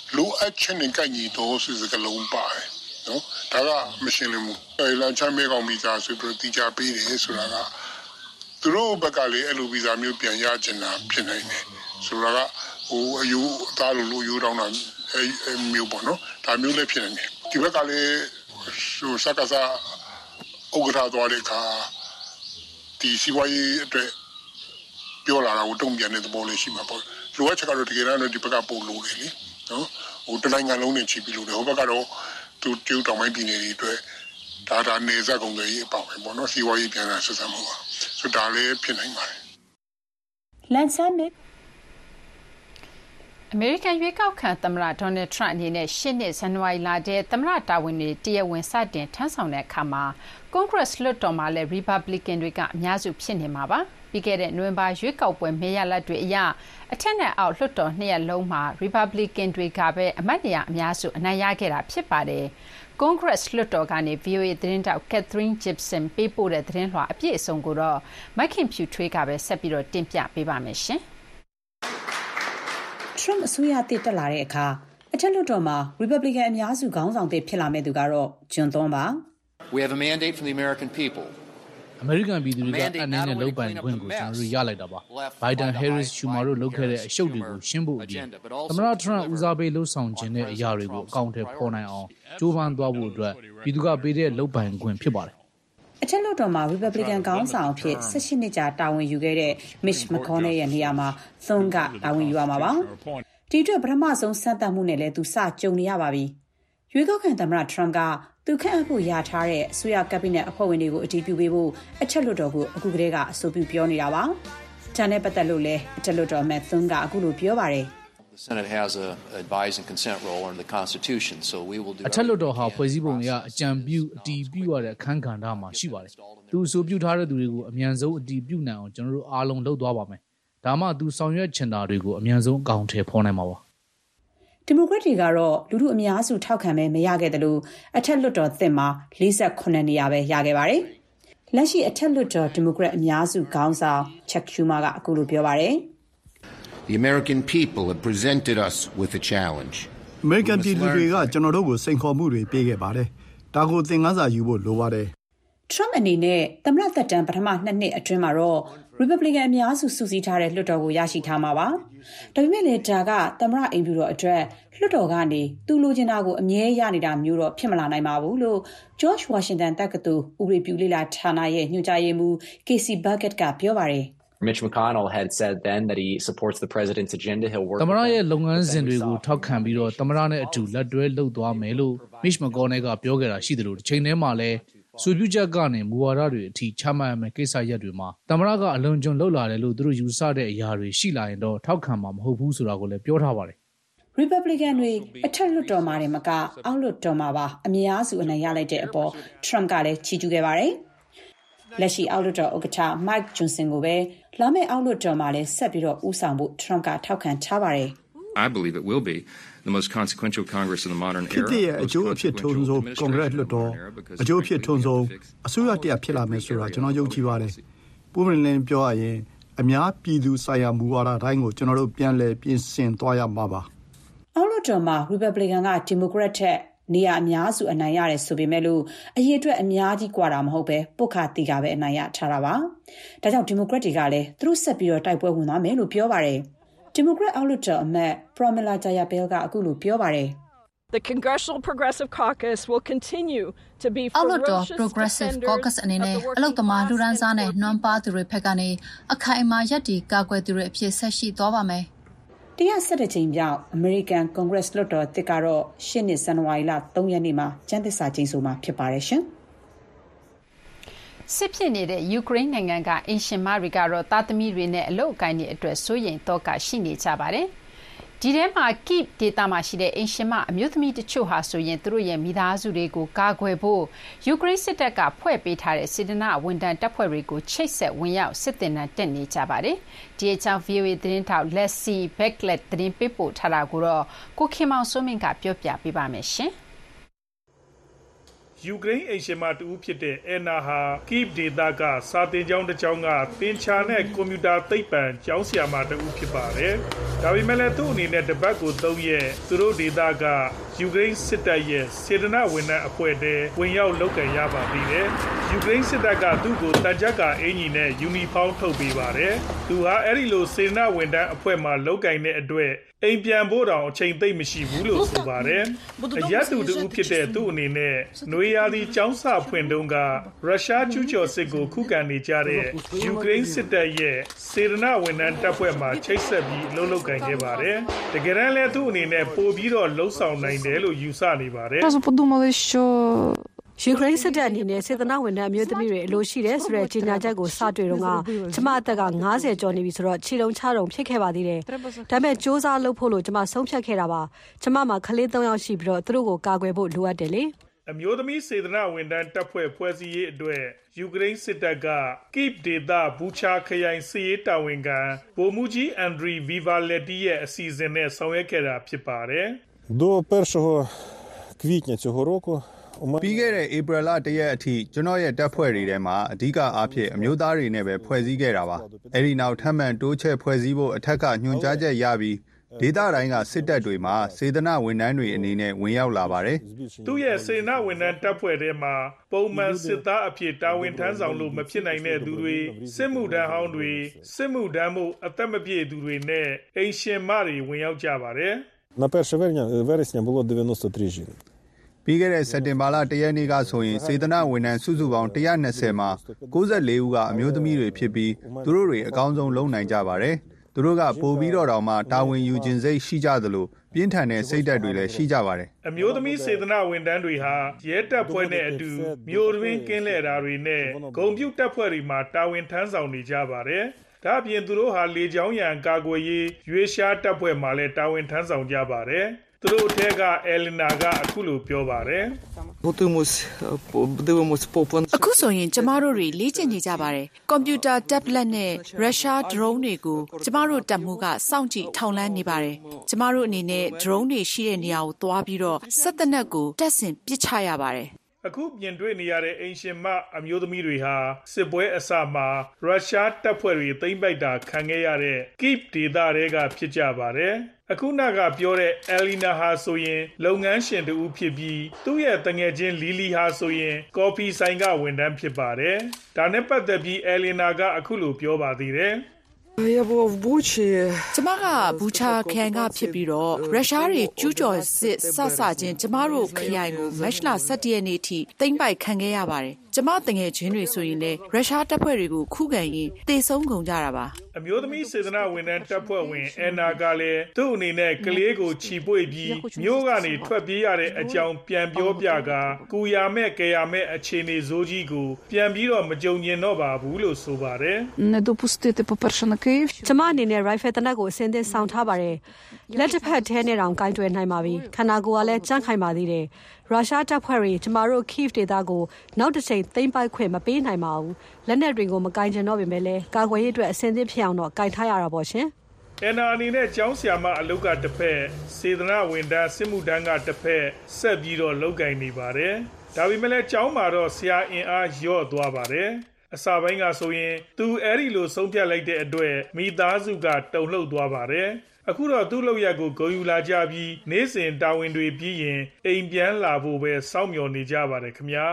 လိုအပ်ချက်နဲ့ကန့်ညီတော့ဆိုစကလုံးပါတယ်နော်ဒါကမရှင်းလင်းဘူးအဲလန်ချမ်းမဲကောင်ဗီဇာဆိုပြီးတိကျပေးတယ်ဆိုတာကသူတို့ဘက်ကလည်းအဲ့လိုဗီဇာမျိုးပြန်ရချင်တာဖြစ်နိုင်တယ်ဆိုတာကဟိုအယူအသားလိုလိုယူတောင်းတာအဲမျိုးပေါ့နော်ဒါမျိုးလည်းဖြစ်နေတယ်ဒီဘက်ကလည်းဟိုစကားစားဥက္ကဋ္ဌသွားတဲ့အခါဒီစီဝါရေးအတွက်ပြောလာတာကိုတုံ့ပြန်တဲ့သဘောလေးရှိမှာပေါ့လိုအပ်ချက်ကတော့တကယ်တော့ဒီဘက်ကပုံလို့လေနော်ဟိုတနိုင်ငံလုံးနဲ့ချီပြီးလို့တယ်ဟိုဘက်ကတော့သူကျူတောင်ပိုင်းပြည်နယ်တွေအတွက်ဒါဒါနေဆက်ကုန်တွေအပေါ့ပဲပေါ့နော်စီဝါရေးပြန်လာဆက်ဆံမှုပါဆိုဒါလည်းဖြစ်နိုင်ပါတယ်လန်ဆန်မစ်အမေရိကန်ရွေးကောက်ခံသမ္မတဒေါ်နယ်ထရန့်အနေနဲ့ရှစ်နှစ်ဇန်နဝါရီလတဲ့သမ္မတတာဝန်တွေတရားဝင်စတင်ထမ်းဆောင်တဲ့အခါမှာကွန်ဂရက်လွှတ်တော်မှာလည်း Republican တွေကအများစုဖြစ်နေမှာပါပြီးခဲ့တဲ့နိုဝင်ဘာရွေးကောက်ပွဲမဲရလဒ်တွေအရအထက်နဲ့အောက်လွှတ်တော်နှစ်ရပ်လုံးမှာ Republican တွေကပဲအမတ်နေရာအများစုအနိုင်ရခဲ့တာဖြစ်ပါတယ်ကွန်ဂရက်လွှတ်တော်ကနေ ဗွီအိုအေ သတင်းတောက် Catherine Gibson ပေးပို့တဲ့သတင်းလွှာအပြည့်အစုံကိုတော့မက်ခင်ဖြူထွေးကပဲဆက်ပြီးတော့တင်ပြပေးပါမယ်ရှင်ထရမ့်အစိုးရတည်တက်လာတဲ့အခါအထက်လွှတ်တော်မှာ Republican အများစုခေါင်းဆောင်သစ်ဖြစ်လာမဲ့သူကတော့ဂျွန်သွန်းပါ We have a mandate from the American people. အမေရိကန်ပြည်သူတွေကအနည်းနဲ့လုပ်ပိုင်ခွင့်ကိုကျွန်တော်တို့ရလိုက်တာပါ။ Biden, Harris, Schumer တို့လုပ်ခဲ့တဲ့အရှုပ်တွေကိုရှင်းဖို့အပြင်သမ္မတထရန့်ဦးစားပေးလှုပ်ဆောင်ခြင်းတဲ့အရာတွေကိုအကောင့်ထဲပေါ်နိုင်အောင်ကြိုးပမ်းသွားဖို့အတွက်ပြည်သူကပေးတဲ့လုပ်ပိုင်ခွင့်ဖြစ်ပါတယ်။အထက်လွှတ်တော်မှာ Republican ခေါင်းဆောင်အဖြစ်ဆယ်ရှစ်နှစ်ကြာတာဝန်ယူခဲ့တဲ့ Mitch McConnell ရဲ့နေရာမှာသွန်းကတာဝန်ယူရမှာပါ။ဒီအတွက်ပထမဆုံးစမ်းသပ်မှုနဲ့လည်းသူစကြုံနေရပါပြီ။ရွေးကောက်ခံသမ္မတထရန့်ကသူခန့်အပ်ဖို့ရထားတဲ့အစိုးရကက်ဘိနက်အဖွဲ့ဝင်တွေကိုအတည်ပြုပေးဖို့အထက်လွှတ်တော်ကိုအခုကတည်းကအဆိုပြုပြောနေတာပါ။ဒါနဲ့ပတ်သက်လို့လည်းအထက်လွှတ်တော်အမတ်သွန်းကအခုလိုပြောပါတယ်။ The Senate has a advise and consent role under the Constitution, so we will do အထက်လွှတ်တော်ဟာဖွဲ့စည်းပုံအရအကြံပြုအတည်ပြုရတဲ့အခန်းကဏ္ဍမှာရှိပါတယ်။သူအဆိုပြုထားတဲ့သူတွေကိုအမြန်ဆုံးအတည်ပြုနိုင်အောင်ကျွန်တော်တို့အားလုံးလုပ်သွားပါမယ်။ဒါမှသူဆောင်ရွက်ချင်တာတွေကိုအမြန်ဆုံးအကောင့်ထဲပေါ်နိုင်မှာပါဒီမိုကရက်တွေကတော့လူထုအများစုထောက်ခံမဲမရခဲ့တယ်လို့အထက်လွှတ်တော်သစ်မှာ၄၈နေရာပဲရခဲ့ပါတယ်။လက်ရှိအထက်လွှတ်တော်ဒီမိုကရက်အများစုခေါင်းဆောင် Chuck Schumer ကအခုလိုပြောပါတယ်။ The American people have presented us with a challenge. American ပြည်သူတွေကကျွန်တော်တို့ကိုစိန်ခေါ်မှုတွေပေးခဲ့ပါတယ်။ဒါကိုသင်ခန်းစာယူဖို့လိုပါတယ်။ Trump အနေနဲ့သမ္မတသက်တမ်းပထမနှစ်နှစ်အတွင်းမှာတော့ Republican အများစုစုစည်းထားတဲ့လွှတ်တော်ကိုရရှိထားမှာပါ။ဒါပေမဲ့လည်းဒါကသမ္မတအိမ်ဖြူတော်အတွက်လွှတ်တော်ကနေသူလိုချင်တာကိုအမြဲရနေတာမျိုးတော့ဖြစ်မလာနိုင်ပါဘူးလို့ George Washington တက္ကသိုလ်ဥပဒေပြုလေ့လာဌာနရဲ့ညွှန်ကြားရေးမှူး Casey Bucket ကပြောပါတယ်။ Mitch McConnell had said then that he supports the president's agenda. He'll work. သမ္မတရဲ့လုပ်ငန်းစဉ်တွေကိုထောက်ခံပြီးတော့သမ္မတနဲ့အတူလက်တွဲလုပ်သွားမယ်လို့ Mitch McConnell ကပြောခဲ့တာရှိတယ်လို့တစ်ချိန်တည်းမှာလည်းဆိုပြုချက်ကနေမူဝါဒတွေအထိချမှတ်ရမယ့်ကိစ္စရပ်တွေမှာသမ္မတကအလွန်ကျွံလှုပ်လာတယ်လို့သူတို့ယူဆတဲ့အရာတွေရှိလာရင်တော့ထောက်ခံမှာမဟုတ်ဘူးဆိုတာကိုလည်းပြောထားပါတယ်။ Republican တွေအထက်လွှတ်တော်မှာတင်မကအောက်လွှတ်တော်မှာပါအများစုအနိုင်ရလိုက်တဲ့အပေါ် Trump ကလည်းချီးကျူးခဲ့ပါတယ်။လက်ရှိအောက်လွှတ်တော်ဥက္ကဋ္ဌ Mike Johnson ကိုပဲလာမယ့်အောက်လွှတ်တော်မှာလည်းဆက်ပြီးတော့ဦးဆောင်ဖို့ Trump ကထောက်ခံထားပါတယ်။ I believe it will be the most consequential Congress in the modern era. ဖြစ်တဲ့အကျိုးအဖြစ်ထုံးဆုံးကွန်ဂရက်လွှတ်တော်အကျိုးအဖြစ်ထုံးဆုံးအစိုးရတရားဖြစ်လာမယ်ဆိုတာကျွန်တော်ယုံကြည်ပါတယ်။ပုံမှန်လင်းပြောရရင်အများပြည်သူဆိုင်ရာမူဝါဒတိုင်းကိုကျွန်တော်တို့ပြန်လည်ပြင်ဆင်သွားရမှာပါ။အောက်လွှတ်တော်မှာ Republican က Democrat ထက်နေရာအများစုအနိုင်ရတယ်ဆိုပေမဲ့လို့အရေးအတွက်အများကြီးကွာတာမဟုတ်ပဲပုတ်ခါတီကပဲအနိုင်ရထားတာပါ။ဒါကြောင့် Democrat တွေကလည်းသူတို့ဆက်ပြီးတော့တိုက်ပွဲဝင်သွားမယ်လို့ပြောပါတယ်။ Democrat အောက်လွှတ်တော်အမတ် Pramila Jayapal ကအခုလိုပြောပါတယ်။ The Congressional Progressive Caucus will continue to be ferocious အောက်လွှတ်တော် Progressive Caucus အနေနဲ့အလုပ်သမားလူဒန်းစားနဲ့နှွမ်းပါသူတွေဘက်ကနေအခိုင်အမာရပ်တည်ကာကွယ်သူတွေအဖြစ်ဆက်ရှိသွားပါမယ်။တရားဆက်တဲ့ချိန်ပြောင်း American Congress လွှတ်တော်တစ်ကတော့ရှစ်နှစ်ဇန်နဝါရီလသုံးရက်နေ့မှာကျန်းသစ္စာကျိန်ဆိုမှာဖြစ်ပါတယ်ရှင်။စစ်ဖြစ်နေတဲ့ယူကရိန်းနိုင်ငံကအင်ရှင်မတွေကတော့သားသမီးတွေနဲ့အလုပ်အကိုင်းတွေအတွက်စိုးရိမ်တော့ကရှိနေကြပါတယ်။ဒီထဲမှာ Kyiv ဒေသမှာရှိတဲ့အင်ရှင်မအမျိုးသမီးတချို့ဟာဆိုရင်သူတို့ရဲ့မိသားစုတွေကိုကာကွယ်ဖို့ယူကရိန်းစစ်တပ်ကဖွဲ့ပေးထားတဲ့စေတနာဝန်ထမ်းတပ်ဖွဲ့တွေကိုချိတ်ဆက်ဝင်ရောက်စစ်တင်တဲ့တက်နေကြပါတယ်။ဒီအကြောင်း ဗွီအိုအေ သတင်းထောက် Leslie Becklet သတင်းပေးပို့ထားတာကိုတော့ကိုခင်မောင်စိုးမင်းကပြောပြပေးပါမယ်ရှင်။ယူကရိန်းအိမ်ရှင်မတူဖြစ်တဲ့အန်နာဟာ Kyiv ဒေသကစာသင်ကျောင်းတစ်ကျောင်းကသင်ချာနဲ့ကွန်ပျူတာသိပ္ပံကျောင်းဆရာမတူဖြစ်ပါတယ်။ဒါပေမဲ့လည်းသူ့အနေနဲ့တပတ်ကိုသုံးရက်သူတို့ဒေသကယူကရိန်းစစ်တပ်ရဲ့စေတနာဝန်ထမ်းအဖွဲ့တွေဝင်ရောက်လုပ်ကင်ရပါသေးတယ်။ယူကရိန်းစစ်တပ်ကသူ့ကိုတန်ကြပ်ကအင်ကြီးနဲ့ယူနီဖောင်းထုတ်ပေးပါတယ်။သူဟာအဲ့ဒီလိုစေတနာဝန်ထမ်းအဖွဲ့မှာလုပ်ကင်တဲ့အတွက်အိမ်ပြန်ဖို့တောင်အချိန်သိမ့်မရှိဘူးလို့ဆိုပါတယ်။အရက်သူတူဖြစ်တဲ့သူ့အနေနဲ့နွေရာသီကျောင်းစာဖွင့်တုန်းကရုရှားကျူးကျော်စစ်ကိုခုခံနေကြတဲ့ယူကရိန်းစစ်တပ်ရဲ့စေတနာဝန်ထမ်းတပ်ဖွဲ့မှချိတ်ဆက်ပြီးအလုပ်လုပ်ကင်ခဲ့ပါတယ်။တကယ်တမ်းလည်းသူ့အနေနဲ့ပို့ပြီးတော့လှုပ်ဆောင်နိုင်တယ်လို့ယူဆနေပါတယ်။ Разу подумали, щоယူကရိန်းစစ်တပ်အနေနဲ့စေတနာဝန်ထမ်းအမျိုးသမီးတွေအလိုရှိတယ်ဆိုတဲ့ကြေညာချက်ကိုစတွေ့တော့ကကျမအသက်က၅၀ကျော်နေပြီဆိုတော့ခြေလုံးချတုံဖြစ်ခဲ့ပါသေးတယ်။ဒါပေမဲ့စ조사လုပ်ဖို့လို့ကျမဆုံးဖြတ်ခဲ့တာပါ။ကျမမှာခလေး၃ယောက်ရှိပြီးတော့သူတို့ကိုကာကွယ်ဖို့လိုအပ်တယ်လေ။အမျိုးသမီးစေတနာဝန်ထမ်းတပ်ဖွဲ့ဖွဲ့စည်းရေးအတွက်ယူကရိန်းစစ်တပ်က Kyiv ဒေသဘူချာခရိုင်စစ်ရေးတာဝန်ခံဗိုလ်မှူးကြီးအန်ဒရီဗီဗာလက်တီရဲ့အစီအစဉ်နဲ့ဆောင်ရွက်ခဲ့တာဖြစ်ပါတယ်။ До першого квітня цього року ပြီးခဲ့တဲ့ဧပြီလတရက်အထိကျွန်တော်ရဲ့တပ်ဖွဲ့တွေထဲမှာအဓိကအားဖြင့်အမျိုးသားတွေနဲ့ပဲဖွဲ့စည်းခဲ့တာပါ။အဲဒီနောက်ထပ်မံတိုးချဲ့ဖွဲ့စည်းဖို့အထက်ကညွှန်ကြားချက်ရပြီးဒေသတိုင်းကစစ်တပ်တွေမှာစေတနာဝန်ထမ်းတွေအနေနဲ့ဝင်ရောက်လာပါတယ်။သူ့ရဲ့စေတနာဝန်ထမ်းတပ်ဖွဲ့ထဲမှာပုံမှန်စစ်သားအဖြစ်တာဝန်ထမ်းဆောင်လို့မဖြစ်နိုင်တဲ့သူတွေစစ်မှုထမ်းဟောင်းတွေစစ်မှုထမ်းမှုအသက်မပြည့်သူတွေနဲ့အိမ်ရှင်မတွေဝင်ရောက်ကြပါတယ်။ На перше вересня було дев'яносто три жінки ပြီးခဲ့တဲ့စက်တင်ဘာလတရက်နေ့ကဆိုရင်စေတနာဝန်ထမ်းစုစုပေါင်းone twentyမှာ၉၄ဦးကအမျိုးသမီးတွေဖြစ်ပြီးသူတို့တွေအကောင်းဆုံးလုပ်နိုင်ကြပါတယ်။သူတို့ကပိုပြီးတော့တောင်မှတာဝန်ယူခြင်းစိတ်ရှိကြသလိုပြင်းထန်တဲ့စိတ်ဓာတ်တွေလည်းရှိကြပါတယ်။အမျိုးသမီးစေတနာဝန်ထမ်းတွေဟာရဲတပ်ဖွဲ့နဲ့အတူမြို့တွင်းကင်းလှည့်တာတွေနဲ့ဂုဏ်ပြုတပ်ဖွဲ့တွေမှာတာဝန်ထမ်းဆောင်နေကြပါတယ်။ဒါ့အပြင်သူတို့ဟာလေကြောင်းရန်ကာကွယ်ရေးရွေးရှားတပ်ဖွဲ့မှာလည်းတာဝန်ထမ်းဆောင်ကြပါတယ်။သူတို့ထဲကအဲလီနာကအခုလိုပြောပါတယ်အခုဆိုရင်ကျမတို့တွေလေ့ကျင့်နေကြပါတယ်ကွန်ပျူတာတက်ဘလက်နဲ့ရုရှားဒရုန်းတွေကိုကျမတို့တပ်မှုကစောင့်ကြည့်ထောက်လှမ်းနေပါတယ်ကျမတို့အနေနဲ့ဒရုန်းတွေရှိတဲ့နေရာကိုသွားပြီးတော့စက်သေနတ်ကိုတက်ဆင်ပစ်ချရပါတယ်အခုပြင်တွေ့နေရတဲ့အင်ရှင်မအမျိုးသမီးတွေဟာစစ်ပွဲအစမှာရုရှားတပ်ဖွဲ့တွေသိမ်းပိုက်တာခံခဲ့ရတဲ့ Kyiv ဒေသတွေကဖြစ်ကြပါတယ်။အခုနကပြောတဲ့ Elena ဟာဆိုရင်လုပ်ငန်းရှင်တူဖြစ်ပြီးသူ့ရဲ့တငယ်ချင်း Lily ဟာဆိုရင်ကော်ဖီဆိုင်ကဝန်ထမ်းဖြစ်ပါတယ်။ဒါနဲ့ပတ်သက်ပြီး Elena ကအခုလိုပြောပါသေးတယ်။ Я була в Бучі. ကျမကဘူချာခရိုင်ကဖြစ်ပြီးတော့ရုရှားတွေကျူးကျော်စစ်ဆဆချင်းကျမတို့ခရိုင်ကိုမတ်လ၁၁ရက်နေ့ထိသိမ်းပိုက်ခံခဲ့ရပါတယ်။ကျမတငယ်ချင်းတွေဆိုရင်လည်းရုရှားတပ်ဖွဲ့တွေကိုခုခံရင်းတေဆုံးကုန်ကြတာပါ။အမျိုးသမီးစေတနာဝန်ထမ်းတပ်ဖွဲ့ဝင်အန်နာကလည်းသူ့အနေနဲ့ကလေးကိုချီပွေပြီးမြို့ကနေထွက်ပြေးရတဲ့အကြောင်းပြန်ပြောပြကကူရမဲ့ကေရမဲ့အခြေအနေဇိုးကြီးကိုပြန်ပြီးတော့မကြုံကျင်တော့ပါဘူးလို့ဆိုပါတယ်။ Не допустити, по-перше, на Київ. ကျမအနေနဲ့ rifle တနက်ကိုအစင်းသင်းဆောင်ထားပါတယ်။လက်တစ်ဖက်ထဲနဲ့တောင်ကင်တွယ်နိုင်ပါပြီ။ခန္ဓာကိုယ်ကလည်းကြန့်ခိုင်ပါသေးတယ်။ရုရှားတပ်ဖွဲ့တွေကျမတို့ Kyiv ဒေသကိုနောက်တစ်ချိန်သိမ်းပိုက်ခွင့်မပေးနိုင်ပါဘူး။လက်နက်တွေကိုမကင်ကျင်တော့ပေမဲ့လည်းကာကွယ်ရေးအတွက်အစင်းသင်းဖြစ်အောင်တော့ကင်ထားရတာပေါ့ရှင်။အန်နာအနေနဲ့ကျောင်းဆရာမအလုပ်ကတစ်ဖက်စေတနာဝန်ထမ်းစစ်မှုထမ်းကတစ်ဖက်ဆက်ပြီးတော့လုပ်ကင်နေပါတယ်။ဒါပေမဲ့လည်းကျောင်းမှာတော့ဆရာအင်အားလျော့သွားပါတယ်။အစာပိုင်းကဆိုရင်သူအဲ့ဒီလိုဆုံးဖြတ်လိုက်တဲ့အတွက်မိသားစုကတုန်လှုပ်သွားပါတယ်အခုတော့သူ့လောက်ရက်ကိုဂုဏ်ယူလာကြပြီးနေ့စဉ်တာဝန်တွေပြီးရင်အိမ်ပြန်လာဖို့ပဲစောင့်မျှော်နေကြပါတယ်ခင်ဗျာ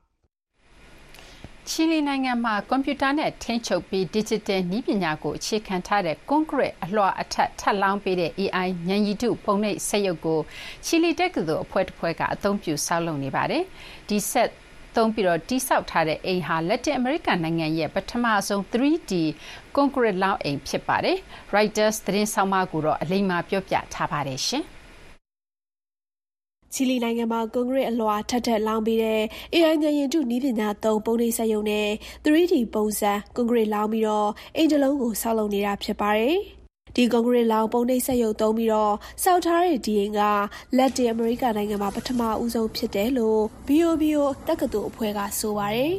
ချီလီနိုင်ငံမှာကွန်ပျူတာနဲ့ထိန်းချုပ်ပြီး digital နည်းပညာကိုအခြေခံထားတဲ့ concrete အလွှာအထက်ထပ်လောင်းပေးတဲ့ A I ဉာဏ်ရည်တုပုံနှိပ်စက်ရုပ်ကိုချီလီတက္ကသိုလ်အဖွဲ့တစ်ဖွဲ့ကအသုံးပြုဆောက်လုပ်နေပါတယ်ဒီဆက်သုံးပြီးတော့တိစောက်ထားတဲ့အိမ်ဟာလက်တင်အမေရိကန်နိုင်ငံရဲ့ပထမဆုံး three D concrete လောင်းအိမ်ဖြစ်ပါတယ် Reuters သတင်းဆောင်မကိုတော့အလိမ္မာပြောပြထားပါတယ်ရှင်ချီလီနိုင်ငံမှာကွန်ကရစ်အလွှာထပ်ထပ်လောင်းပြီးတဲ့ A I ဉာဏ်ရည်တုနည်းပညာသုံးပုံနှိပ်စက်ရုံနဲ့ three D ပုံစံကွန်ကရစ်လောင်းပြီးတော့အိမ်တစ်လုံးကိုဆောက်လုပ်နေတာဖြစ်ပါတယ်ဒီကွန်ကရစ်လောင်းပုံနှိပ်စက်ရုံသုံးပြီးတော့စောက်ထားတဲ့ဒီအိမ်ကလက်တင်အမေရိကန်နိုင်ငံမှာပထမဦးဆုံးဖြစ်တယ်လို့ B O B O တက္ကသိုလ်အဖွဲ့ကဆိုပါတယ်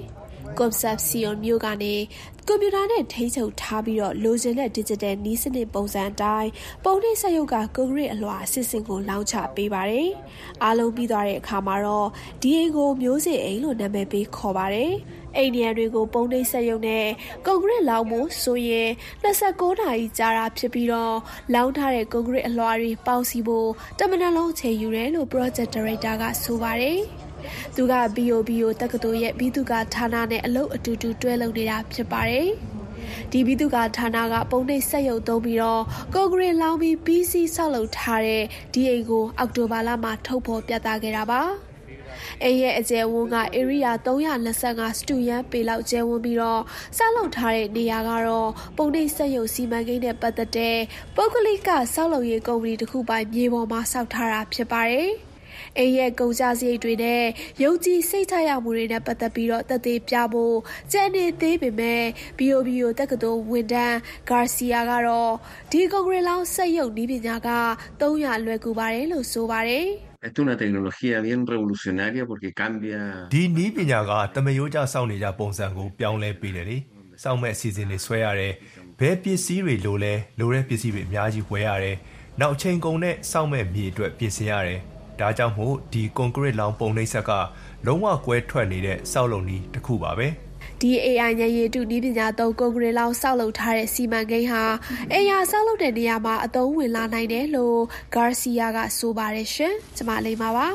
ကွန်ဆပ်စီယွန်မျိုးကနေကွန်ပျူတာနဲ့ထိန်းချုပ်ထားပြီးတော့လိုချင်တဲ့ digital နည်းစနစ်ပုံစံအတိုင်းပုံနှိပ်စက်ရုပ်ကကွန်ကရစ်အလွှာအစစ်စစ်ကိုလောင်းချပေးပါတယ်။အားလုံးပြီးသွားတဲ့အခါမှာတော့ဒီအိမ်ကိုမျိုးစေ့အိမ်လို့နာမည်ပေးခေါ်ပါတယ်။အိမ်နေရာတွေကိုပုံနှိပ်စက်ရုပ်နဲ့ကွန်ကရစ်လောင်းမှုဆိုရင်နှစ်ဆယ့်ကိုးနာရီကြာတာဖြစ်ပြီးတော့လောင်းထားတဲ့ကွန်ကရစ်အလွှာတွေပေါင်းစီဖို့တမန်လုံးချိန်ယူတယ်လို့ project director ကဆိုပါတယ်။သူက ဘီ အို ဘီ အို တက္ကသိုလ်ရဲ့ဘီသူကဌာနနဲ့အလုပ်အတူတူတွဲလုပ်နေတာဖြစ်ပါတယ်။ဒီဘီသူကဌာနကပုံနှိပ်စက်ရုပ်သုံးပြီးတော့ကွန်ကရစ်လောင်းပြီးပြီးစီးဆောက်လုပ်ထားတဲ့ဒီအိမ်ကိုအောက်တိုဘာလမှာထုတ်ဖော်ပြသခဲ့တာပါ။အိမ်ရဲ့အကျယ်ဝန်းကဧရိယာသုံးရာ၂၅စတုရန်းပေလောက်ကျယ်ဝန်းပြီးတော့ဆောက်လုပ်ထားတဲ့နေရာကတော့ပုံနှိပ်စက်ရုပ်စီမံကိန်းနဲ့ပတ်သက်တဲ့ပုဂ္ဂလိကဆောက်လုပ်ရေးကုမ္ပဏီတစ်ခုပိုင်မြေပေါ်မှာဆောက်ထားတာဖြစ်ပါတယ်။အိမ်ရဲ့ကုန်ကျစရိတ်တွေနဲ့ယုံကြည်စိတ်ချရမှုတွေနဲ့ပတ်သက်ပြီးတော့သက်သေပြဖို့ကြံနေသေးပေမဲ့ ဘီ အို ဘီ အို တက္ကသိုလ်ဝန်ထမ်းဂါစီယာကတော့ဒီကွန်ကရစ်လောင်းစက်ရုပ်နည်းပညာကသုံးရလွယ်ကူပါတယ်လို့ဆိုပါတယ်။ Es una tecnología bien revolucionaria porque cambia ဒီနည်းပညာကတမယိုးကြစောင့်နေကြပုံစံကိုပြောင်းလဲပေးတယ်လေစောင့်မဲ့အစီအစဉ်တွေဆွဲရတယ်ဘယ်ပစ္စည်းတွေလိုလဲလိုတဲ့ပစ္စည်းတွေအများကြီးဝယ်ရတယ်နောက်ချိန်ကုန်နဲ့စောင့်မဲ့မြေအတွက်ပြင်ဆင်ရတယ်ဒါကြောင့်မို့ဒီကွန်ကရစ်လောင်းပုံနှိပ်ဆက်ကလုံးဝကွဲထွက်နေတဲ့စောက်လုံးကြီးတစ်ခုပါပဲဒီ အေးအိုင် ဉာဏ်ရည်တုနည်းပညာသုံးကွန်ကရစ်လောင်းဆောက်လုပ်ထားတဲ့စီမံကိန်းဟာအိမ်ယာဆောက်လုပ်တဲ့နေရာမှာအသုံးဝင်လာနိုင်တယ်လို့ဂါစီယာကဆိုပါတယ်ရှင်။ကျွန်မလေးပါပါ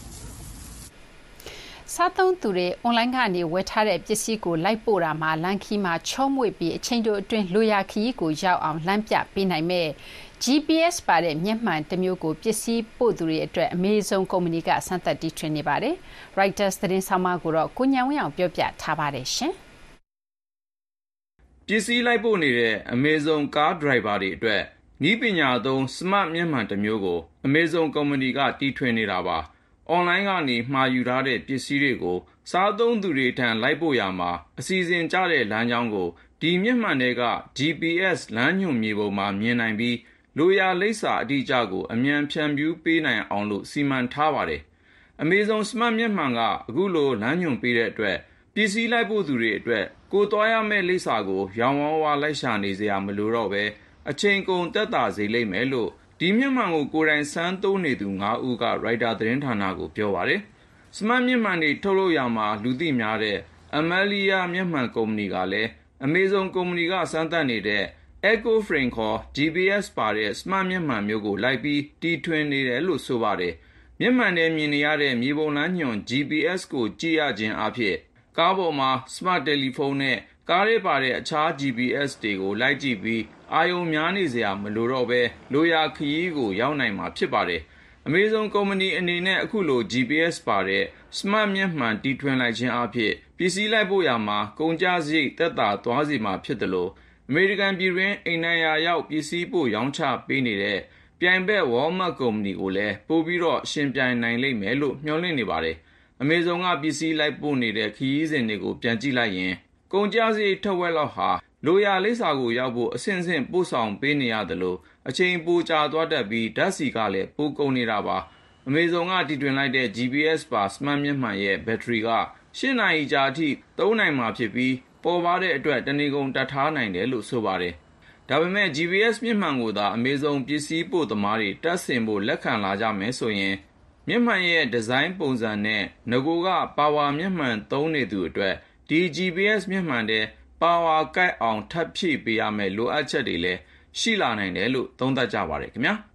စားသုံးသူတွေအွန်လိုင်းကနေဝယ်ထားတဲ့ပစ္စည်းကိုလိုက်ပို့တာမှာလမ်းခီးမှာချောမွေ့ပြီးအချိန်တိုအတွင်းလိုရာခီးကိုရောက်အောင်လမ်းပြပေးနိုင်မဲ့ ဂျီ ပီ အက်စ် ပါတဲ့မျက်မှန်တစ်မျိုးကိုပစ္စည်းပို့သူတွေအတွက်အမေဇုံကုမ္ပဏီကစမ်းသပ်တီထွင်နေပါတယ်။ Reuters သတင်းဆောင်းပါးကိုတော့ကိုညံဝင်းအောင်ပြောပြထားပါတယ်ရှင်။ပစ္စည်းလိုက်ပို့နေတဲ့ Amazon ကားဒရိုင်ဘာတွေအတွက်နည်းပညာသုံး Smart မျက်မှန်တစ်မျိုးကို Amazon ကုမ္ပဏီကတီထွင်နေတာပါ။ အွန်လိုင်းကနေမှာယူထားတဲ့ပစ္စည်းတွေကိုစားသုံးသူတွေထံလိုက်ပို့ရမှာအစီအစဉ်ကျတဲ့လမ်းကြောင်းကိုဒီမျက်မှန်တွေက ဂျီ ပီ အက်စ် လမ်းညွှန်မြေပုံမှာမြင်နိုင်ပြီးလိုရာလိပ်စာအတိအကျကိုအမြန်ဖြန့်ဖြူးပေးနိုင်အောင်လို့စီမံထားပါတယ်။ Amazon Smart မျက်မှန်ကအခုလိုလမ်းညွှန်ပေးတဲ့အတွက်ပစ္စည်းလိုက်ပို့သူတွေအတွက်ကိုသွားရမယ့်လိပ်စာကိုရောင်ဝါးဝါလိုက်ရှာနေစရာမလိုတော့ပဲအချိန်ကုန်သက်သာစေလိမ့်မယ်လို့ဒီမျက်မှန်ကိုကိုယ်တိုင်စမ်းသုံးနေသူငါးဦးက Reuters သတင်းဌာနကိုပြောပါတယ်။ Smart မျက်မှန်တွေထုတ်လုပ်ရမှာလူသိများတဲ့ Amelia မျက်မှန်ကုမ္ပဏီကလည်း Amazon ကုမ္ပဏီကစမ်းသပ်နေတဲ့ Echo Frame ခေါ် ဂျီ ပီ အက်စ် ပါတဲ့ Smart မျက်မှန်မျိုးကိုလိုက်ပြီးတီထွင်နေတယ်လို့ဆိုပါတယ်။မျက်မှန်ထဲမြင်နေရတဲ့မြေပုံလမ်းညွှန် ဂျီ ပီ အက်စ် ကိုကြည့်ရခြင်းအဖြစ်ကားပေါ်မှာ Smart တယ်လီဖုန်းနဲ့ကားထဲပါတဲ့အခြား ဂျီ ပီ အက်စ် တွေကိုလိုက်ကြည့်ပြီးအာရုံများနေစရာမလိုတော့ပဲလိုရာခရီးကိုရောက်နိုင်မှာဖြစ်ပါတယ်။ Amazon ကုမ္ပဏီအနေနဲ့အခုလို ဂျီ ပီ အက်စ် ပါတဲ့ Smart မျက်မှန်တီထွင်လိုက်ခြင်းအဖြစ်ပစ္စည်းလိုက်ပို့ရမှာကုန်ကျစရိတ်သက်သာသွားစေမှာဖြစ်တယ်လို့အမေရိကန်ပြည်တွင်းအိမ်နိုင်ရာရောက်ပစ္စည်းပို့ရောင်းချပေးနေတဲ့ပြိုင်ဘက် Walmart ကုမ္ပဏီကိုလည်းပို့ပြီးတော့ရှင်ပြိုင်နိုင်လိမ့်မယ်လို့မျှော်လင့်နေပါတယ်။ Amazon ကပစ္စည်းလိုက်ပို့နေတဲ့ခရီးစဉ်တွေကိုပြန်ကြည့်လိုက်ရင်ကုန်ကျစရိတ်ထက်ဝက်လောက်ဟာလိုရာလိပ်စာကိုရောက်ဖို့အဆင့်ဆင့်ပို့ဆောင်ပေးနေရတယ်လို့အချိန်ပိုကြာသွားတတ်ပြီးဓာတ်ဆီကလည်းပိုကုန်နေတာပါ။ Amazon ကတီထွင်လိုက်တဲ့ ဂျီ ပီ အက်စ် ပါ Smart မျက်မှန်ရဲ့ဘက်ထရီက၈နာရီကြာအထိသုံးနိုင်မှာဖြစ်ပြီးပေါ်ပါတဲ့အတွက်တနေကုန်တပ်ထားနိုင်တယ်လို့ဆိုပါတယ်။ဒါပေမဲ့ ဂျီ ပီ အက်စ် မျက်မှန်ကိုသာ Amazon ပစ္စည်းပို့သမားတွေတပ်ဆင်ဖို့လက်ခံလာကြမယ်ဆိုရင်မျက်မှန်ရဲ့ဒီဇိုင်းပုံစံနဲ့ငကိုကပါဝါမျက်မှန်သုံးနေသူအတွက်ဒီ ဂျီ ပီ အက်စ် မျက်မှန်တဲ့ပါဝါကိုက်အောင်ထပ်ဖြည့်ပေးရမယ့်လိုအပ်ချက်တွေလည်းရှိလာနိုင်တယ်လို့သုံးသပ်ကြပါတယ်ခင်ဗျာ။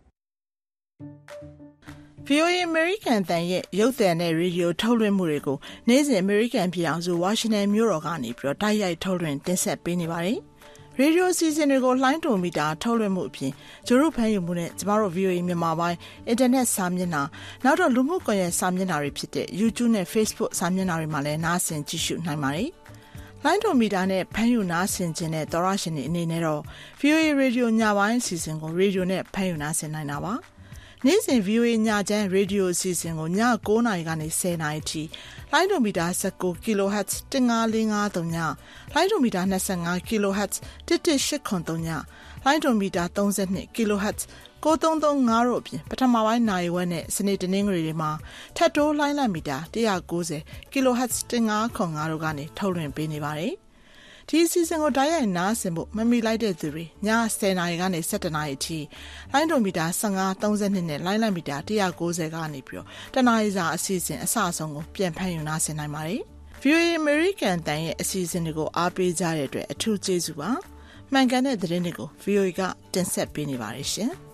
ဗွီအိုအေ American အသံရဲ့ရုပ်သံနဲ့ရေဒီယိုထုတ်လွှင့်မှုတွေကိုနေ့စဉ် American ပြည်ထောင်စု Washington မြို့တော်ကနေပြီးတော့တိုက်ရိုက်ထုတ်လွှင့်တင်ဆက်ပေးနေပါတယ်။ရေဒီယိုအစီအစဉ်တွေကိုလှိုင်းတုံမီတာထုတ်လွှင့်မှုအပြင်ဂျိုရုဖန်ယူမှုနဲ့ကျမတို့ ဗွီအိုအေ မြန်မာပိုင်းအင်တာနက်စာမျက်နှာနောက်တော့လူမှုကွန်ရက်စာမျက်နှာတွေဖြစ်တဲ့ YouTube နဲ့ Facebook စာမျက်နှာတွေမှာလည်းနားဆင်ကြည့်ရှုနိုင်ပါတယ်။လိုင်းဒိုမီတာနဲ့ဖမ်းယူနားဆင်ခြင်းနဲ့သောရရှင်တွေအနေနဲ့တော့ ဗွီအိုအေ ရေဒီယိုညပိုင်းအစီအစဉ်ကိုရေဒီယိုနဲ့ဖမ်းယူနားဆင်နိုင်တာပါ။နေ့စဉ် ဗွီအိုအေ ညချမ်းရေဒီယိုအစီအစဉ်ကိုည၉နာရီကနေ၁၀နာရီထိလိုင်းဒိုမီတာ၁၉ kHz ၁၅၄၅၃ညလိုင်းဒိုမီတာ၂၅ kHz ၁၁၈၇၃ညလိုင်းဒိုမီတာ thirty-two kilohertz nine three three fiveတို့အပြင်ပထမပိုင်းနိုင်ဝက်နဲ့စနေတနင်္ဂနွေတွေမှာထပ်တိုးလိုင်းလံမီတာone ninety kilohertz fifteen ninety fiveတို့ကနေထုတ်လွှင့်ပေးနေပါတယ်။ဒီအစီအစဉ်ကိုဓာတ်ရိုက်နားဆင်ဖို့မမီလိုက်တဲ့သူတွေညtenနာရီကနေsevenနာရီအထိလိုင်းဒိုမီတာfifteen thirty-twoနဲ့လိုင်းလံမီတာone ninetyကနေပြီးတော့တနာရီစာအစီအစဉ်အစအဆုံးကိုပြန်ဖန်ယူနားဆင်နိုင်ပါတယ်။ V O A American တန်ရဲ့အစီအစဉ်တွေကိုအားပေးကြတဲ့အတွက်အထူးကျေးဇူးပါ။မှန်ကန်တဲ့သတင်းတွေကို V O A ကတင်ဆက်ပေးနေပါတယ်ရှင်။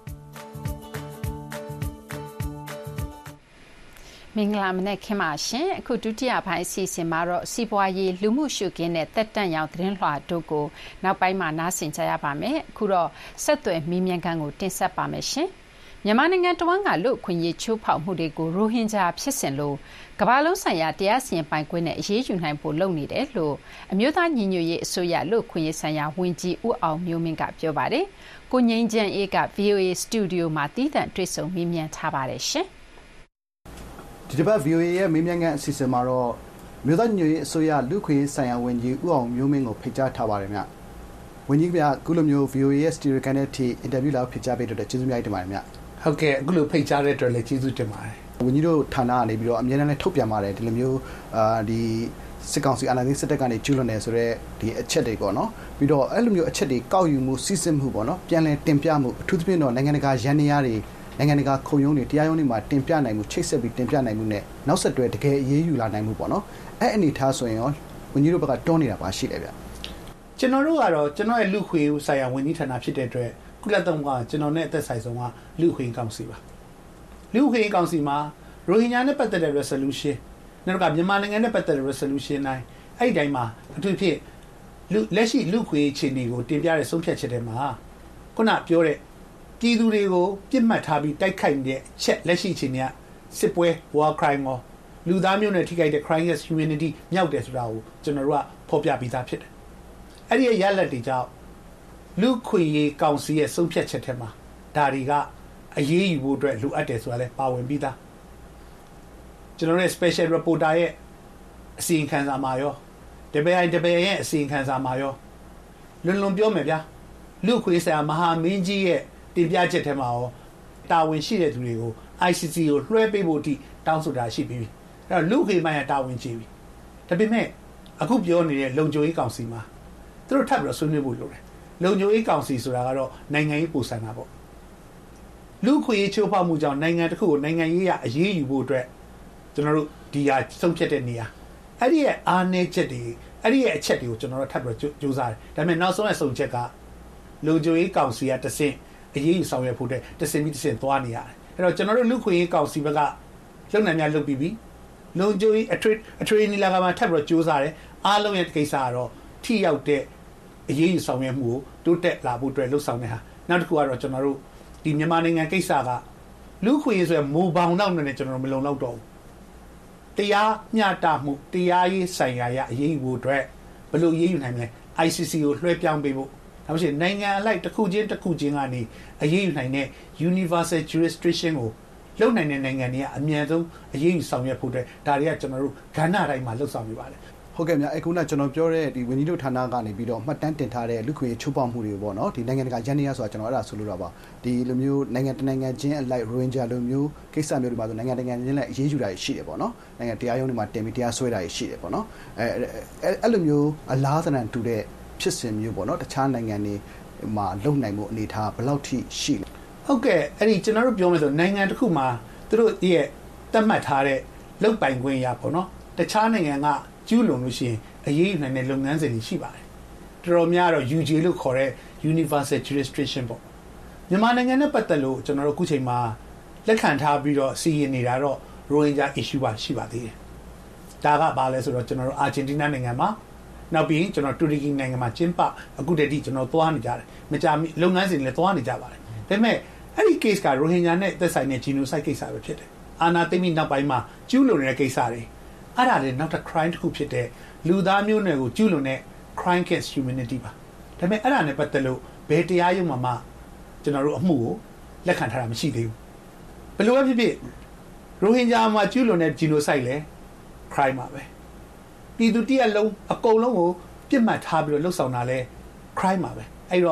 မင်္ဂလာမနက်ခင်းပါရှင်အခုဒုတိယပိုင်းအစီအစဉ်မှာတော့စီးပွားရေးလူမှုရှုခင်းနဲ့တက်တန့်ရောင်သတင်းလွှာတို့ကိုနောက်ပိုင်းမှာနားဆင်ကြရပါမယ်အခုတော့ဆက်သွယ်မီးမြန်းခန်းကိုတင်ဆက်ပါမယ်ရှင်မြန်မာနိုင်ငံတဝန်းကလူခွင့်ရေးချိုးဖောက်မှုတွေကိုရိုဟင်ဂျာဖြစ်စဉ်လို့ကမ္ဘာလုံးဆိုင်ရာတရားစီရင်ပိုင်ခွင့်နဲ့အရေးယူနိုင်ဖို့လုပ်နေတယ်လို့အမျိုးသားညီညွတ်ရေးအစိုးရလူခွင့်ရေးဆိုင်ရာဝန်ကြီးဦးအောင်မျိုးမင်းကပြောပါတယ်ကိုငိမ့်ချန်အေးက V O A စတူဒီယိုမှာတည်တံ့တွေ့ဆုံမီးမြန်းထားပါတယ်ရှင်ဒီတစ်ပတ် V O A ရဲ့မေးမြန်းခန်းအစီအစဉ်မှာတော့မြို့သားညွေအစိုးရလူခွင့်ဆိုင်ရာဝန်ကြီးဦးအောင်မျိုးမင်းကိုဖိတ်ကြားထားပါတယ်ဗျ။ဝန်ကြီးကအခုလိုမျိုး V O A ရဲ့ Studio Can နဲ့ထိအင်တာဗျူးလာဖိတ်ကြားပေးတဲ့အတွက်ကျေးဇူးများတင်ပါတယ်ဗျ။ဟုတ်ကဲ့အခုလိုဖိတ်ကြားတဲ့အတွက်လည်းကျေးဇူးတင်ပါတယ်။ဝန်ကြီးတို့ဌာနကနေပြီးတော့အမြဲတမ်းလည်းထုတ်ပြန်ပါတယ်ဒီလိုမျိုးအာဒီစစ်ကောင်စီအာဏာသိမ်းစစ်တပ်ကနေကျူးလွန်နေဆိုတော့ဒီအချက်တွေပေါ့နော်။ပြီးတော့အဲ့လိုမျိုးအချက်တွေကောက်ယူမှုစစ်စစ်မှုပေါ့နော်။ပြန်လည်တင်ပြမှုအထူးသဖြင့်တော့နိုင်ငံတကာရန်နေရတွေနိုင်ငံတကာခုံရုံးတွေတရားရုံးတွေမှာတင်ပြနိုင်မှုချိတ်ဆက်ပြီးတင်ပြနိုင်မှုနဲ့နောက်ဆက်တွဲတကယ်အရေးယူလာနိုင်မှုပေါ့နော်အဲ့အနေထားဆိုရင်ရောဝန်ကြီးတို့ဘက်ကတွန်းနေတာပါရှိတယ်ဗျကျွန်တော်တို့ကတော့ကျွန်တော်ရဲ့လူခွေဆိုင်ရာဝန်ကြီးဌာနဖြစ်တဲ့အတွက်ကုလသမဂ္ဂကျွန်တော်နဲ့အသက်ဆိုင်ဆုံးကလူခွေကောင်စီပါလူခွေကောင်စီမှာရိုဟင်ဂျာနဲ့ပတ်သက်တဲ့ resolution နောက်ကမြန်မာနိုင်ငံနဲ့ပတ်သက်တဲ့ resolution တိုင်းအဲ့ဒီတိုင်းမှာအထူးဖြင့်လူလက်ရှိလူခွေအခြေအနေကိုတင်ပြတဲ့ဆုံးဖြတ်ချက်တွေမှာခုနပြောတဲ့ပြည်သူတွေကိုပြစ်မှတ်ထားပြီးတိုက်ခိုက်နေတဲ့ချက်လက်ရှိချိန်ကစစ်ပွဲ war crime ကိုလူသားမျိုးနဲ့ထိခိုက်တဲ့ crime against humanity မြောက်တယ်ဆိုတာကိုကျွန်တော်တို့ကဖော်ပြပြီးသားဖြစ်တယ်။အဲ့ဒီရလဒ်တွေကြောင့်လူခွေရေးကောင်စီရဲ့ဆုံးဖြတ်ချက်ထဲမှာဒါတွေကအရေးယူဖို့အတွက်လိုအပ်တယ်ဆိုတာလည်းပါဝင်ပြီးသား။ကျွန်တော်တို့ special reporter ရဲ့အစီရင်ခံစာမှာရော W I W ရဲ့အစီရင်ခံစာမှာရောလွန်လွန်ပြောမယ်ဗျာလူခွေဆိုင်ရာမဟာမင်းကြီးရဲ့တင်ပြချက်ထဲမှာရောတာဝန်ရှိတဲ့သူတွေကို I C C ကိုလွှဲပေးဖို့အထိတောင်းဆိုတာရှိပြီးအဲ့တော့လူခေမိုင်းကတာဝန်ရှိပြီဒါပေမဲ့အခုပြောနေတဲ့လုံခြုံရေးကောင်စီမှာသူတို့ထပ်ပြီးတော့ဆွေးနွေးဖို့လိုတယ်လုံခြုံရေးကောင်စီဆိုတာကတော့နိုင်ငံရေးပုံစံတာပေါ့လူခွေရေးချိုးဖောက်မှုကြောင့်နိုင်ငံတစ်ခုကိုနိုင်ငံရေးရအရေးယူဖို့အတွက်ကျွန်တော်တို့ဒီဟာဆုံးဖြတ်တဲ့နေရာအဲ့ဒီရဲ့အားနည်းချက်တွေအဲ့ဒီရဲ့အချက်တွေကိုကျွန်တော်တို့ထပ်ပြီးတော့ကြိုးစားတယ်ဒါပေမဲ့နောက်ဆုံးအဆုံးချက်ကလုံခြုံရေးကောင်စီကတဆင့်အရေးယူဆောင်ရွက်ဖို့တဲ့တစင်ပြီးတစင်သွားနေရတယ်အဲ့တော့ကျွန်တော်တို့လူခွေရေးကောင်စီဘက်ကလုံနိုင်များလုပ်ပြီးပြီလုံခြုံရေးအထရအထရနီလာကမှထပ်ပြီးတော့စူးစမ်းတယ်အားလုံးရဲ့ကိစ္စကတော့ထိရောက်တဲ့အရေးယူဆောင်ရွက်မှုကိုတိုးတက်လာဖို့အတွက်လှုပ်ဆောင်နေတာနောက်တစ်ခုကတော့ကျွန်တော်တို့ဒီမြန်မာနိုင်ငံကိစ္စကလူခွေရေးဆိုရမိုဘောင်နောက်နဲ့ကျွန်တော်တို့မလုံလောက်တော့ဘူးတရားမျှတမှုတရားရေးဆိုင်ရာရအရေးယူဖို့အတွက်ဘယ်လိုရေးယူနိုင်မလဲ I C C ကိုလွှဲပြောင်းပေးဖို့ဒါမှမဟုတ်နိုင်ငံအလိုက်တစ်ခုချင်းတစ်ခုချင်းကနေအရေးယူနိုင်တဲ့ universal jurisdiction ကိုလုပ်နိုင်တဲ့နိုင်ငံတွေကအများဆုံးအရေးယူဆောင်ရွက်ဖို့အတွက်ဒါတွေကကျွန်တော်တို့ကဏ္ဍတိုင်းမှာလှုပ်ဆောင်နေပါတယ်ဟုတ်ကဲ့များအခုနကျွန်တော်ပြောတဲ့ဒီဝန်ကြီးတို့ဌာနကနေပြီးတော့မှတ်တမ်းတင်ထားတဲ့လူခွေချိုးဖောက်မှုတွေပေါ့နော်ဒီနိုင်ငံတကာရန်နေရဆိုတာကျွန်တော်အဲ့ဒါဆိုလိုတာပါဒီလိုမျိုးနိုင်ငံတနိုင်ငံချင်းအလိုက်ရိုဟင်ဂျာလိုမျိုးကိစ္စမျိုးတွေမှာဆိုနိုင်ငံတနိုင်ငံချင်းလည်းအရေးယူတာရှိတယ်ပေါ့နော်နိုင်ငံတရားရုံးတွေမှာတင်ပြီးတရားစွဲတာရှိတယ်ပေါ့နော်အဲအဲ့လိုမျိုးအလားသဏ္ဍာန်တူတဲ့ဖြစ်စဉ်မျိုးပေါ့နော်တခြားနိုင်ငံတွေမှာလုံနိုင်မှုအနေထားဘယ်လောက်ထိရှိလဲဟုတ်ကဲ့အဲ့ဒီကျွန်တော်တို့ပြောမယ်ဆိုနိုင်ငံတစ်ခုမှာသူတို့ရဲ့သတ်မှတ်ထားတဲ့လုပ်ပိုင်ခွင့်ရပေါ့နော်တခြားနိုင်ငံကကျူးလွန်လို့ရှိရင်အရေးယူနိုင်တဲ့လုပ်ငန်းစဉ်တွေရှိပါတယ်တော်တော်များတော့ U J လို့ခေါ်တဲ့ Universal Jurisdiction ပေါ့မြန်မာနိုင်ငံနဲ့ပတ်သက်လို့ကျွန်တော်တို့အခုချိန်မှာလက်ခံထားပြီးတော့စီရင်နေတာတော့ Rohingya issue ပါရှိပါသေးတယ်ဒါကဘာလဲဆိုတော့ကျွန်တော်တို့အာဂျင်တီးနားနိုင်ငံမှာနောက်ပြီးကျွန်တော်တူရကီနိုင်ငံမှာကျင်းပအခုတည်းကကျွန်တော်သွားနေကြတယ်မကြာမီလုပ်ငန်းစဉ်တွေလည်းသွားနေကြပါတယ်ဒါပေမဲ့အဲ့ဒီ case က Rohingya နဲ့သက်ဆိုင်တဲ့ genocide ကိစ္စပဲဖြစ်တယ်အာနာသိမ့်ပြီးနောက်ပိုင်းမှာကျူးလွန်နေတဲ့ကိစ္စတွေအဲ့ဒါလည်းနောက်တစ် crime တစ်ခုဖြစ်တဲ့လူသားမျိုးနွယ်ကိုကျူးလွန်တဲ့ crime against humanity ပါဒါပေမဲ့အဲ့ဒါနဲ့ပတ်သက်လို့ဘယ်တရားရုံးမှာမှကျွန်တော်တို့အမှုကိုလက်ခံထားတာမရှိသေးဘူးဘယ်လိုပဲဖြစ်ဖြစ် Rohingya မှာကျူးလွန်တဲ့ genocide လည်း crime ပါပဲပြည်သူတရက်လုံးအကုန်လုံးကိုပြစ်မှတ်ထားပြီးတော့လှုပ်ဆောင်တာလဲ crime ပါပဲအဲ့တော့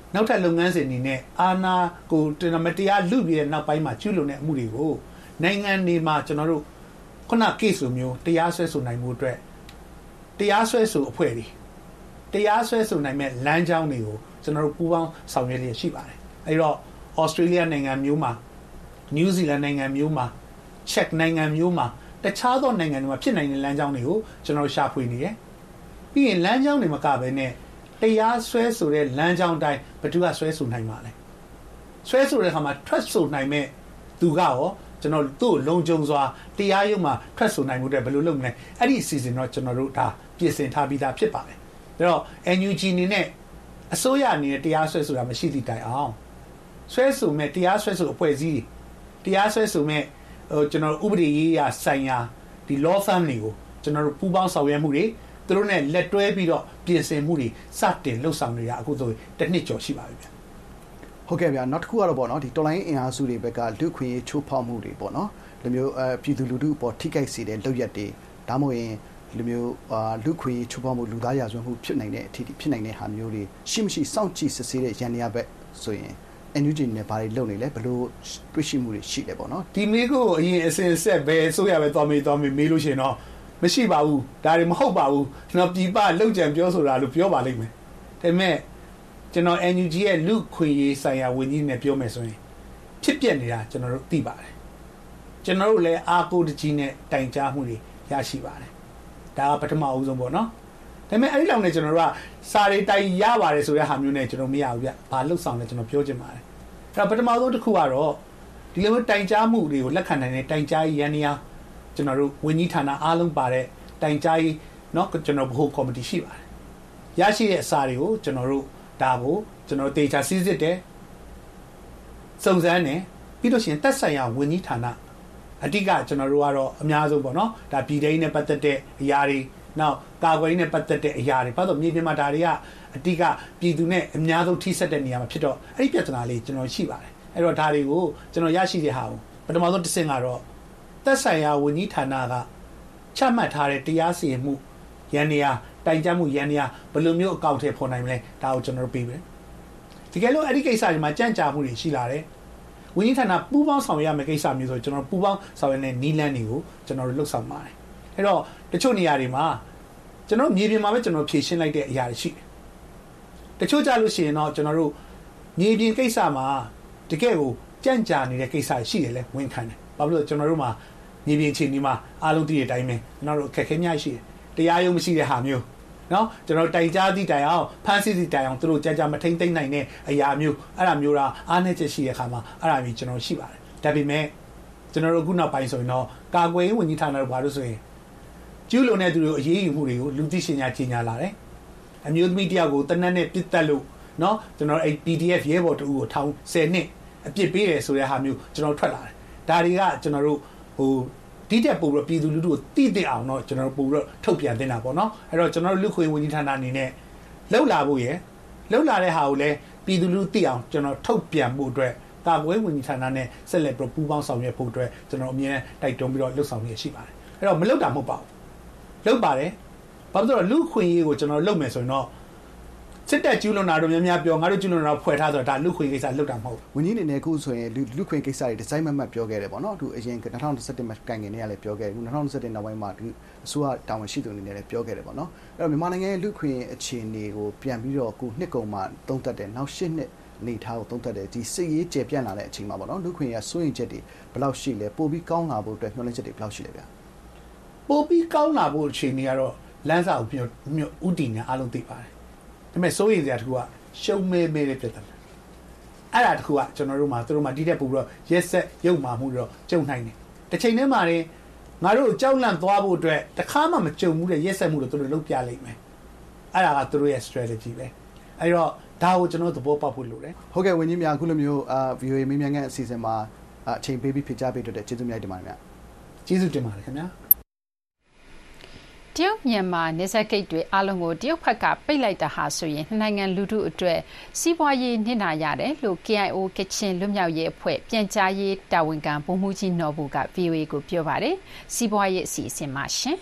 နောက်ထပ်လုပ်ငန်းစဉ်တွေနဲ့အာဏာကိုတင်မတရားလူပြီးတဲ့နောက်ပိုင်းမှာကျူးလွန်တဲ့အမှုတွေကိုနိုင်ငံတွေမှာကျွန်တော်တို့ခုန case လိုမျိုးတရားစွဲဆိုနိုင်မှုအတွက်တရားစွဲဆိုအဖွဲ့တွေတရားစွဲဆိုနိုင်မဲ့လမ်းကြောင်းတွေကိုကျွန်တော်တို့ပူးပေါင်းဆောင်ရွက်လျက်ရှိပါတယ်အဲဒီတော့ Australia နိုင်ငံမျိုးမှာ New Zealand နိုင်ငံမျိုးမှာ Czech နိုင်ငံမျိုးမှာတခြားသောနိုင်ငံတွေမှာဖြစ်နိုင်တဲ့လမ်းကြောင်းတွေကိုကျွန်တော်ရှာဖွေနေတယ်ပြီးရင်လမ်းကြောင်းတွေမကဘဲနဲ့တရားစွဲဆိုတဲ့လမ်းကြောင်းတိုင်းဘယ်သူကဆွဲဆိုနိုင်မှာလဲဆွဲဆိုတဲ့အခါမှာ trust ဆိုနိုင်မဲ့သူကရောကျွန်တော်တို့လုံခြုံစွာတရားရုံးမှာ trust ဆိုနိုင်မှုတဲ့ဘယ်လိုလုပ်မလဲအဲ့ဒီအစီအစဉ်တော့ကျွန်တော်တို့ဒါပြင်ဆင်ထားပြီးသားဖြစ်ပါတယ်ဒါတော့ N U G အနေနဲ့အစိုးရအနေနဲ့တရားစွဲဆိုတာမရှိသည့်တိုင်အောင်ဆွဲဆိုမဲ့တရားစွဲဆိုအဖွဲ့အစည်းတရားစွဲဆိုမဲ့ဟိုကျွန်တော်ဥပဒေရေးရာဆိုင်ရာဒီ law firm တွေကိုကျွန်တော်တို့ပူးပေါင်းဆောင်ရွက်မှုတွေသူတို့နဲ့လက်တွဲပြီးတော့ပြင်ဆင်မှုတွေစတင်လှုပ်ဆောင်နေတာအခုဆိုတစ်နှစ်ကျော်ရှိပါပြီဗျဟုတ်ကဲ့ဗျာနောက်တစ်ခုကတော့ပေါ့နော်ဒီတော်လိုင်းအင်အားစုတွေဘက်ကလူခွင့်ရေးချိုးဖောက်မှုတွေပေါ့နော်ဒီမျိုးအပြည်သူလူထုပေါ်ထိခိုက်စေတဲ့လုပ်ရက်တွေဒါမှမဟုတ်ရင်ဒီမျိုးအာလူခွင့်ရေးချိုးဖောက်မှုလူသားရာဇဝတ်မှုဖြစ်နိုင်တဲ့အထီးဖြစ်နိုင်တဲ့ဟာမျိုးတွေရှိမရှိစောင့်ကြည့်စစ်ဆေးတဲ့ရန်ရဘက်ဆိုရင် N U G နဲ့ဘာတွေလုပ်နေလဲဘယ်လိုတွေ့ရှိမှုတွေရှိလဲပေါ့နော်ဒီမေးကိုအရင်အစဉ်ဆက်ပဲဆိုရပဲသွားမေးသွားမေးမေးလို့ရှိရင်တော့မရှိပါဘူးဒါတွေမဟုတ်ပါဘူးကျွန်တော်ပြည်ပလောက်ကြံပြောဆိုတာလို့ပြောပါလိမ့်မယ်ဒါပေမဲ့ကျွန်တော် N U G ရဲ့လူခွင့်ရေးဆိုင်ရာဝန်ကြီးနဲ့ပြောမယ်ဆိုရင်ဖြစ်ပျက်နေတာကျွန်တော်တို့သိပါတယ်ကျွန်တော်တို့လည်းအားကိုးတကြီးနဲ့တိုင်ကြားမှုတွေရရှိပါတယ်ဒါကပထမအဦးဆုံးပေါ့နော်ဒါပေမဲ့အဲ့ဒီလောက်နဲ့ကျွန်တော်တို့ကစာတွေတိုင်ရပါတယ်ဆိုတဲ့ဟာမျိုးနဲ့ကျွန်တော်မရဘူးဗျဘာလှုပ်ဆောင်လဲကျွန်တော်ပြောချင်ပါတယ်အဲ့တော့ပထမဆုံးတစ်ခုကတော့ဒီလိုတိုင်ကြားမှုတွေကိုလက်ခံနိုင်တဲ့တိုင်ကြားရန်နေရာကျွန်တော်တို့ဝန်ကြီးဌာနအားလုံးပါတဲ့တိုင်ကြားရေးเนาะကျွန်တော်ဘို့ကော်မတီရှိပါတယ်ရရှိတဲ့အစာတွေကိုကျွန်တော်တို့ဒါကိုကျွန်တော်တေချာစစ်စစ်တယ်စုံစမ်းတယ်ပြီးလို့ရှိရင်တက်ဆိုင်ရာဝန်ကြီးဌာနအတိကကျွန်တော်တို့ကတော့အများဆုံးပေါ့နော်ဒါပြည်ထောင်နဲ့ပတ်သက်တဲ့အရာတွေနောက်ကာကွယ်ရေးနဲ့ပတ်သက်တဲ့အရာတွေဘာလို့မြေပြင်မှာဒါတွေကအတိကပြည်သူနဲ့အများဆုံးထိစပ်တဲ့နေရာမှာဖြစ်တော့အဲ့ဒီပြဿနာလေးကျွန်တော်ရှိပါတယ်အဲ့တော့ဒါတွေကိုကျွန်တော်ရရှိတဲ့ဟာကိုပထမဆုံးတစ်ဆင့်ကတော့သက်ဆိုင်ရာဝန်ကြီးဌာနကချမှတ်ထားတဲ့တရားစီရင်မှုရန်နေရာတိုင်ကြားမှုရန်နေရာဘယ်လိုမျိုးအကောင့်ထဲပေါ်နိုင်မလဲဒါကိုကျွန်တော်တို့ပြီးပြီတကယ်လို့အဲ့ဒီကိစ္စတွေမှာကြံ့ကြာမှုတွေရှိလာတယ်ဝန်ကြီးဌာနပူးပေါင်းဆောင်ရွက်ရမယ့်ကိစ္စမျိုးဆိုကျွန်တော်ပူးပေါင်းဆောင်ရွက်တဲ့နီးလန်းတွေကိုကျွန်တော်တို့လှုပ်ဆောင်ပါတယ်အဲ့တော့တချို့နေရာတွေမှာကျွန်တော်မြေပြင်မှာပဲကျွန်တော်ဖြည့်ရှင်းလိုက်တဲ့အရာတွေရှိတယ်တချို့ကြလို့ရှိရင်တော့ကျွန်တော်တို့မြေပြင်ကိစ္စမှာတကယ်ကိုကြံ့ကြာနေတဲ့ကိစ္စရှိတယ်လဲဝန်ခံတယ်ဘာလို့လဲကျွန်တော်တို့မှာမြေပြင်အခြေအနေမှာအားလုံးတည်တဲ့အတိုင်းပဲကျွန်တော်တို့အခက်အခဲများရှိတယ်တရားရုံးမရှိတဲ့ဟာမျိုးเนาะကျွန်တော်တိုင်ကြားသည့်တိုင်အောင်ဖမ်းဆီးသည့်တိုင်အောင်သူတို့ကြာကြာမထိမ့်သိမ့်နိုင်တဲ့အရာမျိုးအဲ့ဒါမျိုးလားအားနည်းချက်ရှိတဲ့အခါမှာအဲ့ဒါမျိုးကျွန်တော်ရှိပါတယ်ဒါပေမဲ့ကျွန်တော်တို့ခုနောက်ပိုင်းဆိုရင်တော့ကာကွယ်ရေးဝန်ကြီးဌာနတို့ဘာလို့ဆိုရင်ကျူးလွန်တဲ့သူတွေအရေးယူမှုတွေကိုလူသိရှင်ညာကြီးညာလာတယ်အမျိုးသမီးတယောက်ကိုတနက်နဲ့ပြစ်တက်လို့เนาะကျွန်တော်အဲ့ P D F ရဲဘော်တူကိုထောင်ဆယ်နှစ်အပြစ်ပေးတယ်ဆိုတဲ့ဟာမျိုးကျွန်တော်ထွက်လာတယ်ဒါတွေကကျွန်တော်တို့ဟိုဒီတက်ပို့ပြီးပြည်သူလူထုကိုတိတိအောင်တော့ကျွန်တော်တို့ပို့ပြီးထုတ်ပြန်တင်တာပေါ့နော်အဲ့တော့ကျွန်တော်တို့လူခွေဝန်ကြီးဌာနအနေနဲ့လှုပ်လာဖို့ရယ်လှုပ်လာတဲ့ဟာကိုလည်းပြည်သူလူထုသိအောင်ကျွန်တော်ထုတ်ပြန်ဖို့အတွက်ကာကွယ်ဝန်ကြီးဌာနနဲ့ဆက်လက်ပြီးပူးပေါင်းဆောင်ရွက်ဖို့အတွက်ကျွန်တော်အမြဲတိုက်တွန်းပြီးတော့လှုပ်ဆောင်ရရှိပါတယ်အဲ့တော့မလှုပ်တာမဟုတ်ပါဘူးလှုပ်ပါတယ်ဘာလို့လဲလူခွေရေးကိုကျွန်တော်လှုပ်မယ်ဆိုရင်တော့စစ်တပ်ကျူးလွန်တာတို့များများပြောငါတို့ကျူးလွန်တာဖွဲ့ထားဆိုတော့ဒါလူခွေကိစ္စလှုပ်တာမဟုတ်ဘူးဝန်ကြီးအနေနဲ့အခုဆိုရင်လူခွေကိစ္စတွေဒီဇိုင်းမတ်မတ်ပြောခဲ့တယ်ပေါ့နော်သူအရင်၂၀၁၇မှာကန်ငင်နေရလဲပြောခဲ့တယ်အခု၂၀၂၁နောက်ပိုင်းမှာဒီအစိုးရတာဝန်ရှိသူအနေနဲ့လည်းပြောခဲ့တယ်ပေါ့နော်အဲ့တော့မြန်မာနိုင်ငံရဲ့လူခွေအခြေအနေကိုပြန်ပြီးတော့အခုနှစ်ကုန်မှသုံးသပ်တယ်နောက်၈နှစ်နေထားကိုသုံးသပ်တယ်ဒီစစ်ရေးကျေပြန့်လာတဲ့အချိန်မှာပေါ့နော်လူခွေရစိုးရင်ချက်တွေဘယ်လောက်ရှိလဲပိုပြီးကောင်းလာဖို့အတွက်ညှို့လင့်ချက်တွေဘယ်လောက်ရှိလဲဗျာပိုပြီးကောင်းလာဖို့အခြေအနေကတော့လမ်းစာကိုပြောဥတီနေအားလုံးသိပါတယ်ဒါပေမဲ့စိုးရိမ်စရာတစ်ခုကရှုံးမဲမဲလေးဖြစ်တယ်အဲ့ဒါတစ်ခုကကျွန်တော်တို့မှာသူတို့မှာတိတက်ပို့ပြီးတော့ရက်ဆက်ရုပ်မာမှုတော့ကြုံနိုင်တယ်တစ်ချိန်တည်းမှာနေငါတို့ကြောက်လန့်သွားဖို့အတွက်တခါမှမကြုံဘူးတဲ့ရက်ဆက်မှုတော့သူတို့လုပ်ပြလိမ့်မယ်အဲ့ဒါကသူတို့ရဲ့ strategy ပဲအဲ့တော့ဒါကိုကျွန်တော်သဘောပေါက်ဖို့လိုတယ်ဟုတ်ကဲ့ဝန်ကြီးများအခုလိုမျိုးအာ V O A မေးမြန်းခန်းအစီအစဉ်မှာအချိန်ပေးပြီးဖြေကြားပေးတဲ့ကျေးဇူးများတင်ပါတယ်ဗျကျေးဇူးတင်ပါတယ်ခင်ဗျာတရုတ်မြန်မာနေဆက်ဂိတ်တွေအလုံးကိုတရုတ်ဘက်ကပိတ်လိုက်တာဟာဆိုရင်နိုင်ငံလူထုအတွက်စီးပွားရေးနစ်နာရတယ်လို့ K I O ကချင်လွတ်မြောက်ရေးအဖွဲ့ပြန်ကြားရေးတာဝန်ခံဗိုလ်မှူးကြီးနော်ဘူက V O A ကိုပြောပါတယ်စီးပွားရေးအစီအစဉ်မှာရှင်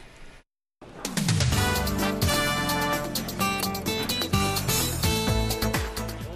ဒီနေ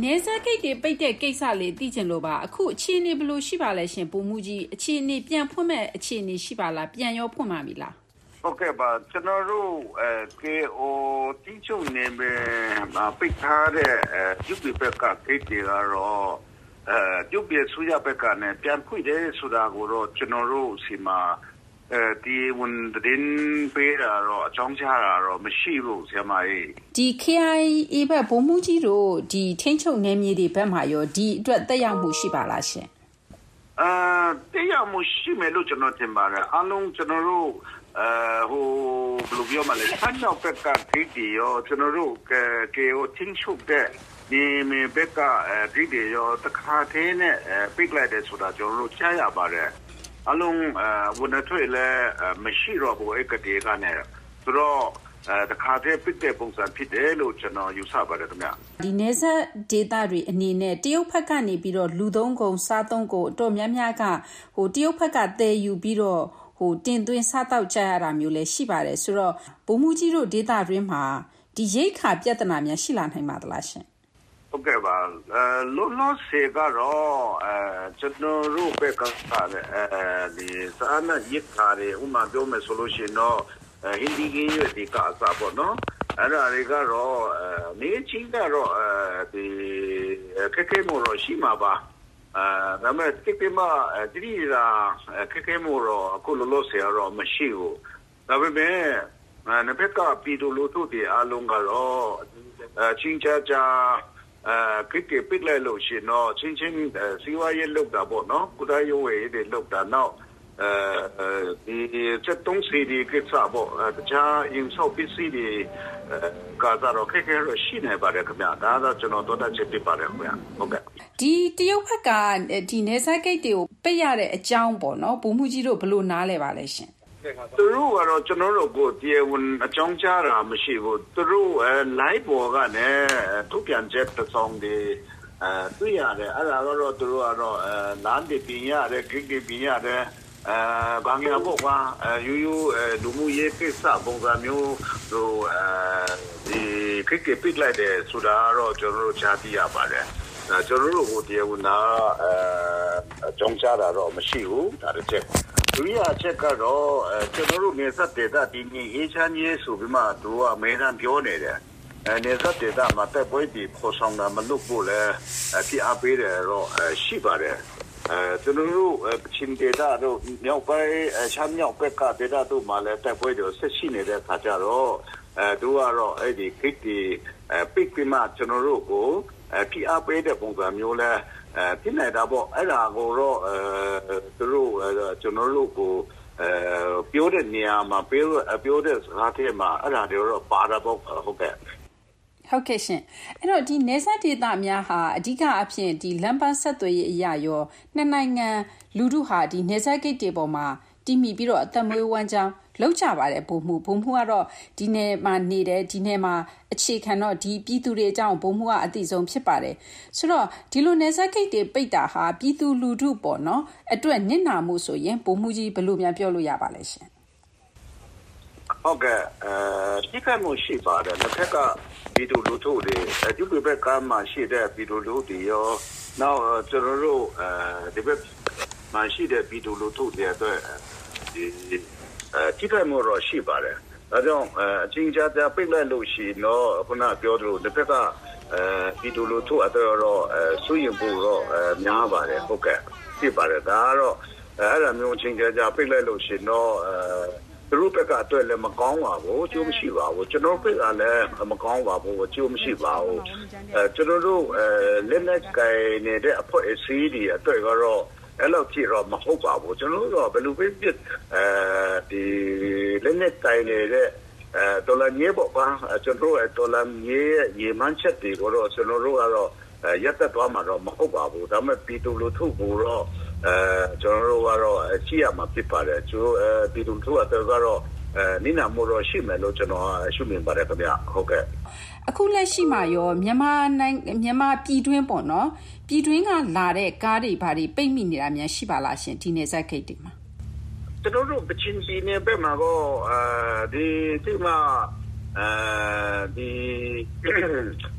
နေဆက်ဂိတ်တွေပိတ်တဲ့ကိစ္စလေးသိချင်လို့ပါအခုအခြေအနေဘယ်လိုရှိပါလဲရှင်ပုံမှုကြီးအခြေအနေပြန်ဖွင့်မဲ့အခြေအနေရှိပါလားပြန်ရောဖွင့်ပါပြီလားဟုတ်ကဲ့ပါကျွန်တော်တို့အဲ ကေ အို တီချုံနေမယ်ပိတ်ထားတဲ့ယူပီဘက်ကဂိတ်တွေကတော့အဲယူပီဆူရဘက်ကနဲ့ပြန်ဖွင့်တယ်ဆိုတာကိုတော့ကျွန်တော်တို့စီမှာအဲဒီဝန်တင်ပေးတာတော့အကြောင်းကြားတာတော့မရှိဘူးဆရာမကြီးဒီ ကေ အိုင် အေ ဘက်ဘုံမှုကြီးတို့ဒီထိန်းချုပ်နယ်မြေတွေဘက်မှာရောဒီအတွက်တက်ရောက်မှုရှိပါလားရှင်အာတက်ရောက်မှုရှိမယ်လို့ကျွန်တော်ထင်ပါတယ်အလုံးကျွန်တော်တို့အဲဟိုဘယ်လိုပြောမလဲဆန်းရောက်ဘက်ကဂိတ်တွေရောကျွန်တော်တို့ကေ အို ထိန်းချုပ်တဲ့ဒီမြေဘက်ကဂိတ်တွေရောတခါတည်းနဲ့ပိတ်လိုက်တယ်ဆိုတာကျွန်တော်တို့ကြားရပါတယ်အလုံးဝန်ထမ်းလည်းမရှိတော့ဘူးအဲ့ကတည်းကနေဆိုတော့တခါတည်းပိတ်တဲ့ပုံစံဖြစ်တယ်လို့ကျွန်တော်ယူဆပါတယ်ခင်ဗျဒီနေဆက်ဒေတာတွေအနေနဲ့တရုတ်ဘက်ကနေပြီးတော့လူသုံးကုန်စားသုံးကုန်အတော်များများကဟိုတရုတ်ဘက်ကတည်ယူပြီးတော့ဟိုတင်သွင်းစားတောက်ကြရတာမျိုးလည်းရှိပါတယ်ဆိုတော့ဘုံမူကြီးတို့ဒေတာတွင်းမှာဒီရိတ်ခါပြဿနာများရှိလာနိုင်ပါသလားရှင်ဟုတ်ကဲ့ပါအဲလောလောဆယ်ကတော့အဲကျွန်တော်တို့ဘက်ကအဲဒီစာနာရိတ်ခါတွေဥမာပြောမယ်ဆိုလို့ရှိရင်တော့ဟိန္ဒီကြီးရဲ့ဒီကာစာပေါ့နော်အဲ့ဒါတွေကတော့နေချင်းကတော့အဲဒီခက်ခဲမှုတော့ရှိမှာပါအဲဒါမဲ့တိတိမတိရီရာခက်ခဲမှုတော့အခုလောလောဆယ်တော့မရှိဘူးဒါပေမဲ့နဘက်ကပြည်သူလူထုတွေအလုံးကတော့ချင်းချာချာအဲကိကပိလိုက်လို့ရှိရင်တော့ချင်းချင်းစီဝါရေးလောက်တာပေါ့နော်ကုဒါရိုးဝေးတွေလောက်တာနောက်အဲဒီချက်တုံးစီဒီကိစ္စပေါ့တခြားအင်းဆောက်ပစ္စည်းတွေကတော့ခက်ခဲရရှိနေပါတယ်ခင်ဗျာဒါတော့ကျွန်တော်တို့တက်ချက်ပြပါတယ်ခင်ဗျာဟုတ်ကဲ့ဒီတရုတ်ဘက်ကဒီနေဆက်ဂိတ်တွေကိုပိတ်ရတဲ့အကြောင်းပေါ့နော်ဘုံမှုကြီးတို့ဘယ်လိုနားလဲပါလဲရှင်သူတို့ကတော့ကျွန်တော်တို့ကိုတရားဝင်အကြောင်းကြားတာမရှိဘူးသူတို့အဲ live ပေါ်ကနေထုတ်ပြန်ချက်တစ်စောင်တွေအဲတွေ့ရတယ်အဲ့ဒါကတော့သူတို့ကတော့အဲလမ်းတွေပြင်ရတယ်ဂိတ်တွေပြင်ရတယ်အဲဘာငယ်ပေါ့ကွာယူယူလူမှုရေးကိစ္စပုံစံမျိုးဟိုအဲဒီဂိတ်တွေပိတ်လိုက်တယ်ဆိုတာတော့ကျွန်တော်တို့ကြားသိရပါတယ်ကျွန်တော်တို့ကိုတရားဝင်တာအဲအကြောင်းကြားတာတော့မရှိဘူးဒါတစ်ချက်ဒုတိယအချက်ကတော့ကျွန်တော်တို့နေဆက်ဒေတာဒီနေ့အေးချမ်းရေးဆိုပြီးမှသူကအမေရိကန်ပြောနေတယ်အဲနေဆက်ဒေတာမှာတက်ပွဲဒီပေါ်ဆောင်တာမလုပ်ဖို့လဲပြအပေးတယ်တော့ရှိပါတယ်အဲကျွန်တော်တို့ချင်းဒေတာတို့မြောက်ပိုင်းချမ်းမြောက်ဘက်ကဒေတာတို့မှာလဲတက်ပွဲတွေဆက်ရှိနေတဲ့ခါကြတော့အဲသူကတော့အဲ့ဒီခိတ်ဒီပိတ်ပြီးမှကျွန်တော်တို့ကိုပြအပေးတဲ့ပုံစံမျိုးလဲအဲပြနေတာပေါ့အဲ့ဒါကိုတော့အဲသူတို့ကျွန်တော်တို့ကိုအဲပြောတဲ့နေရာမှာပြောပြောတဲ့စကားတွေမှာအဲ့ဒါတွေတော့ပါတာပေါ့ဟုတ်ကဲ့ဟုတ်ကဲ့ရှင်အဲ့တော့ဒီနေဆက်ဒေသများဟာအဓိကအဖြစ်ဒီလမ်းပန်းဆက်သွယ်ရေးအရာရောနှစ်နိုင်ငံလူထုဟာဒီနေဆက်ဂိတ်တွေပေါ်မှာတည်မိပြီးတော့အသက်မွေးဝမ်းကြောင်းလောက်ကြပါတယ်ဘုံမှုဘုံမှုကတော့ဒီနယ်မှာနေတယ်ဒီနယ်မှာအခြေခံတော့ဒီပြည်သူတွေအကြောင်းဘုံမှုကအသိဆုံးဖြစ်ပါတယ်ဆိုတော့ဒီလိုနယ်စပ်ဂိတ်တွေပိတ်တာဟာပြည်သူလူထုပေါ့နော်အတွက်နစ်နာမှုဆိုရင်ဘုံမှုကြီးဘယ်လိုများပြောလို့ရပါလဲရှင်ဟုတ်ကဲ့အဲဒီကမှရှိပါတယ်တစ်ခါကပြည်သူလူထုတွေဒီဘက်ကမှရှိတဲ့ပြည်သူလူထုတွေရောနောက်ကျွန်တော်တို့အဲဒီဘက်မှရှိတဲ့ပြည်သူလူထုတွေအတွက်ဒီတိကျမှုတော့ရှိပါတယ်ဒါကြောင့်အချင်းချင်းကြားပိတ်လိုက်လို့ရှိတော့ခုနပြောသလိုတစ်ခါကပြည်သူလူထုအတွက်တော့ဆွေးနွေးဖို့တော့များပါတယ်ဟုတ်ကဲ့ဖြစ်ပါတယ်ဒါကတော့အဲ့ဒါမျိုးချင်းချင်းကြားပိတ်လိုက်လို့ရှိတော့သူတို့ဘက်ကအတွက်လည်းမကောင်းပါဘူးအကျိုးမရှိပါဘူးကျွန်တော်ဘက်ကလည်းမကောင်းပါဘူးအကျိုးမရှိပါဘူးအဲကျွန်တော်တို့လက်နဲ့ကိုင်နေတဲ့အဖွဲ့အစည်းတွေအတွက်ကတော့အဲ့လိုဖြစ်တော့မဟုတ်ပါဘူးကျွန်တော်တို့ကဘယ်လိုပဲဖြစ်အဲဒီလက်နဲ့ကိုင်နေတဲ့အဲဒေါ်လာညေပေါ့ကွာကျွန်တော်တို့ဒေါ်လာညေရေမှန်းချက်တွေကိုတော့ကျွန်တော်တို့ကတော့ရက်သက်သွားမှာတော့မဟုတ်ပါဘူးဒါပေမဲ့ပြည်သူလူထုကိုတော့အဲကျွန်တော်တို့ကတော့ကြည့်ရမှာဖြစ်ပါတယ်ကျိုးပြည်သူလူထုအတော်ကတော့နိနာမို့တော့ရှိမယ်လို့ကျွန်တော်ရှုမြင်ပါတယ်ခင်ဗျဟုတ်ကဲ့အခုလက်ရှိမှာရောမြန်မာနိုင်ငံမြန်မာပြည်တွင်းပေါ့နော်ပြည်တွင်းကလာတဲ့ကားတွေဘာတွေပိတ်မိနေတာများရှိပါလားရှင်ဒီနယ်စပ်ဂိတ်တွေမှာကျွန်တော်တို့ပချင်းပြည်နယ်ဘက်မှာတော့အဲဒီဒီမှာအဲဒီ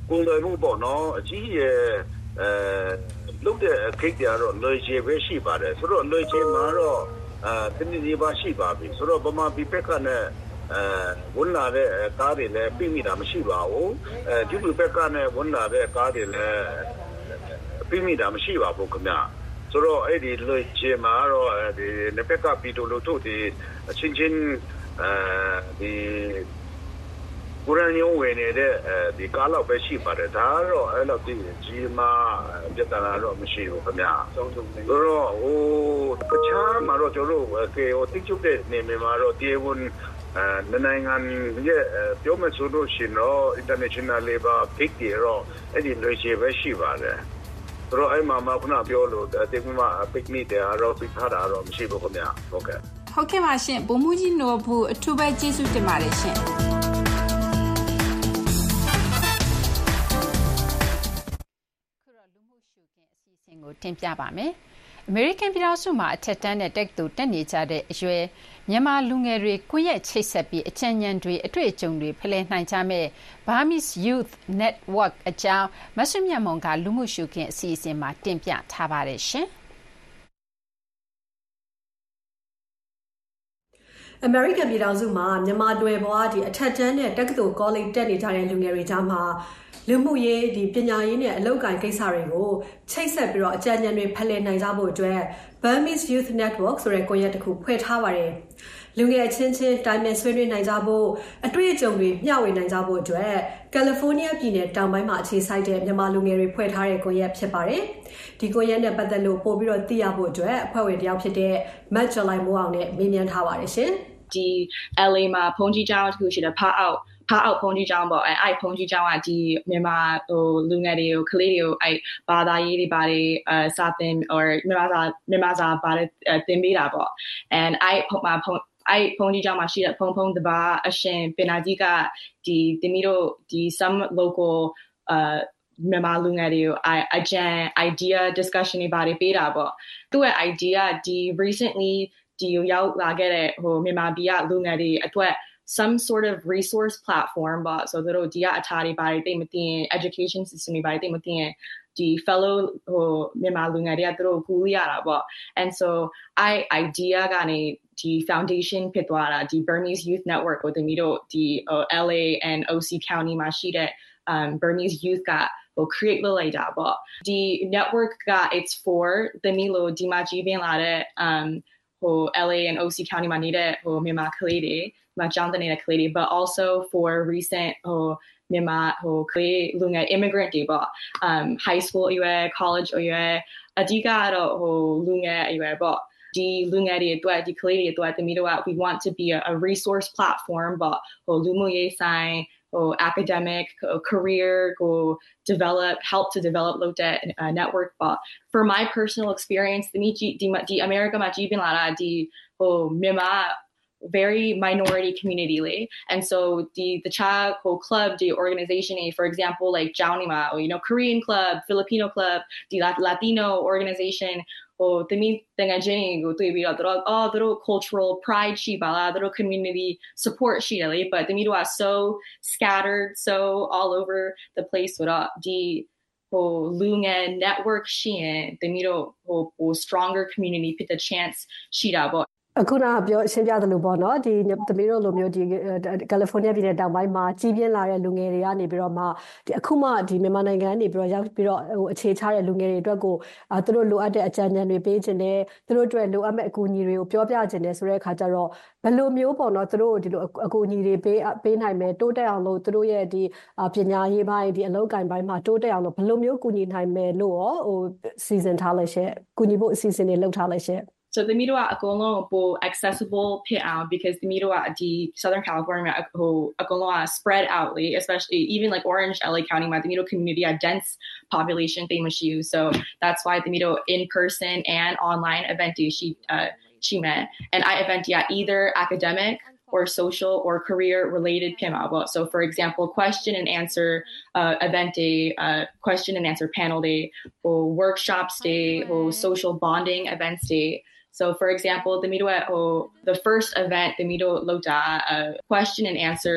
ကုန်သွယ်မှုပေါ့နော်အကြီးရဲ့အဲလုပ်တဲ့ခိတ်တွေကတော့လွယ်ချေပဲရှိပါတယ်ဆိုတော့လွယ်ချေမှာတော့အဲတနည်းနည်းပါရှိပါပြီဆိုတော့ဗမာပြည်ဘက်ကနဲ့အဲဝန်လာတဲ့ကားတွေလည်းပြမိတာမရှိပါဘူးအဲဒီလိုဘက်ကနဲ့ဝန်လာတဲ့ကားတွေလည်းပြမိတာမရှိပါဘူးခင်ဗျာဆိုတော့အဲ့ဒီလွယ်ချေမှာတော့ဒီနှစ်ဘက်ကပြည်သူလူထုဒီအချင်းချင်းအဲဒီကိုရန်ယုံဝင်နေတဲ့ဒီကားလောက်ပဲရှိပါတယ်ဒါကတော့အဲ့လိုဒီကြီးမားပြဿနာတော့မရှိဘူးခင်ဗျာဆိုတော့ဟိုတခြားမှာတော့ကျွန်တော်တို့ကေဟိုတိကျတဲ့နေမှာတော့တေဝန်အဲနိုင်ငံရဲ့ပြောမှဆိုလို့ရှိရင်တော့ international labor big တွေတော့အဲ့ဒီလွယ်ချေပဲရှိပါတယ်ဆိုတော့အဲ့မှာမှခုနပြောလို့တေကွန်မှာ picnic တွေတော့ပြထားတာတော့မရှိဘူးခင်ဗျာဟုတ်ကဲ့ဟုတ်ကဲ့ပါရှင်ဘုံမူကြီးနော်ဘူးအထူးပဲကျေးဇူးတင်ပါတယ်ရှင်ကိုတင်ပြပါမယ်။ American ပြည်ထောင်စုမှာအထက်တန်းနဲ့တက္ကသိုလ်တက်နေကြတဲ့အရွယ်မြန်မာလူငယ်တွေကိုယ့်ရဲ့ချိတ်ဆက်ပြီးအကြံဉာဏ်တွေအတွေ့အကြုံတွေဖလှယ်နိုင်ကြမဲ့ Burmese Youth Network အကြောင်းမဆွမြတ်မုံကလူမှုရှုခင်းအစီအစဉ်မှာတင်ပြထားပါတယ်ရှင်။ American ပြည်ထောင်စုမှာမြန်မာတွေဘွားဒီအထက်တန်းနဲ့တက္ကသိုလ် college တက်နေကြတဲ့လူငယ်တွေကြားမှာလူမှုရေးဒီပညာရေးနဲ့အလုပ်ကိုင်ကိစ္စတွေကိုချိတ်ဆက်ပြီးတော့အကြံဉာဏ်တွေဖလှယ်နိုင်ကြဖို့အတွက် Burmese Youth Network ဆိုတဲ့ကွန်ရက်တစ်ခုဖွဲ့ထားပါတယ်။လူငယ်အချင်းချင်းတိုင်ပင်ဆွေးနွေးနိုင်ကြဖို့အတွေ့အကြုံတွေမျှဝေနိုင်ကြဖို့အတွက်ကယ်လီဖိုးနီးယားပြည်နယ်တောင်ပိုင်းမှာအခြေစိုက်တဲ့မြန်မာလူငယ်တွေဖွဲ့ထားတဲ့ကွန်ရက်ဖြစ်ပါတယ်။ဒီကွန်ရက်နဲ့ပတ်သက်လို့ပို့ပြီးတော့သိရဖို့အတွက်အဖွဲ့ဝင်တယောက်ဖြစ်တဲ့မတ်ဂျူလိုက်မိုးအောင်နဲ့မေးမြန်းထားပါတယ်ရှင်။ဒီ L A မှာဖုန်ကြီးကျောင်းတစ်ခုရှိတယ်ဖားအောက်ဖားအောက်ဖုန်ကြီးကျောင်းပေါ့အဲအဲ့ဖုန်ကြီးကျောင်းကဒီမြန်မာဟိုလူငယ်တွေကိုကလေးတွေကိုအဲ့ဘာသာရေးတွေပါတယ်အဲစာသင် or မြန်မာစာမြန်မာစာပါတယ်သင်ပေးတာပေါ့ and အဲ့ဖုန်မှာဖုန်အဲ့ဖုန်ကြီးကျောင်းမှာရှိတဲ့ဖုန်ဖုန်တပါအရှင်ပင်နာကြီးကဒီတင်မီတို့ဒီ some local uhမြန်မာလူငယ်တွေကိုအကြံ idea discussion တွေပါတယ်ပေးတာပေါ့သူ့ရဲ့ idea ဒီ recently ဒီရောက်လာခဲ့တဲ့ဟိုမြန်မာပြည်ကလူငယ်တွေအတွက်some sort of resource platform but so that dia atari bari they metin education system ni bari they metin the fellow ho mema lunga dia tro kulia ra ba and so I idea ga ni the foundation pitwara the Burmese Youth Network or the mido the uh, L A and O C County ma shi that um Burmese youth ga will create the like that but the network ga it's for the milo di ma ji bin la de um ho L A and O C County ma ni de ho mema klee de but also for recent oh Myanmar oh lunga immigrant diba um high school yue college or yue adiga oh lunga yue ba di lunga di twa di kledi twa the mido we want to be a, a resource platform but oh lumu ye sign oh academic oh, career go develop help to develop looked at uh, network but for my personal experience the michi di America ma ji bin la di oh Myanmar very minority community ly and so the the child club the organization for example like Jaunima or you know Korean club Filipino club the Latino organization or the mean thing I go to be all the cultural pride she bala the community support she but the media are so scattered so all over the place with the oh lunga network she the media or stronger community put the chance she da but အခုနကပြောရှင်းပြသလိုပေါ့နော်ဒီသမီးတို့လိုမျိုးဒီကယ်လီဖိုးနီးယားပြည်နယ်တောင်ပိုင်းမှာကြီးပြင်းလာတဲ့လူငယ်တွေကနေပြီးတော့မှဒီအခုမှဒီမြန်မာနိုင်ငံကနေပြီးတော့ရောက်ပြီးတော့ဟိုအခြေချတဲ့လူငယ်တွေအတွက်ကိုအဲသူတို့လိုအပ်တဲ့အကြံဉာဏ်တွေပေးခြင်းနဲ့သူတို့အတွက်လိုအပ်မဲ့အကူအညီတွေကိုပြောပြခြင်းနဲ့ဆိုတဲ့အခါကျတော့ဘယ်လိုမျိုးပေါ့နော်သူတို့ဒီလိုအကူအညီတွေပေးပေးနိုင်မယ်တိုးတက်အောင်လို့သူတို့ရဲ့ဒီပညာရေးပိုင်းဒီအလုပ်ကိုင်ပိုင်းမှာတိုးတက်အောင်လို့ဘယ်လိုမျိုးကူညီနိုင်မယ်လို့ရောဟိုစီစဉ်ထားလဲရှင့်ကူညီဖို့အစီအစဉ်တွေလုပ်ထားလဲရှင့် So the middle are akolon accessible pit out because the middle at the Southern California akolon spread outly, especially even like Orange, L A County, the middle community a dense population famous issue. So that's why the middle in person and online event she uh she met. And I event yeah either academic or social or career related P M A. So for example, question and answer uh event day, uh question and answer panel day, or workshops day, or social bonding events day. So, for example, the middle oh, the first event, the middle looked at a question and answer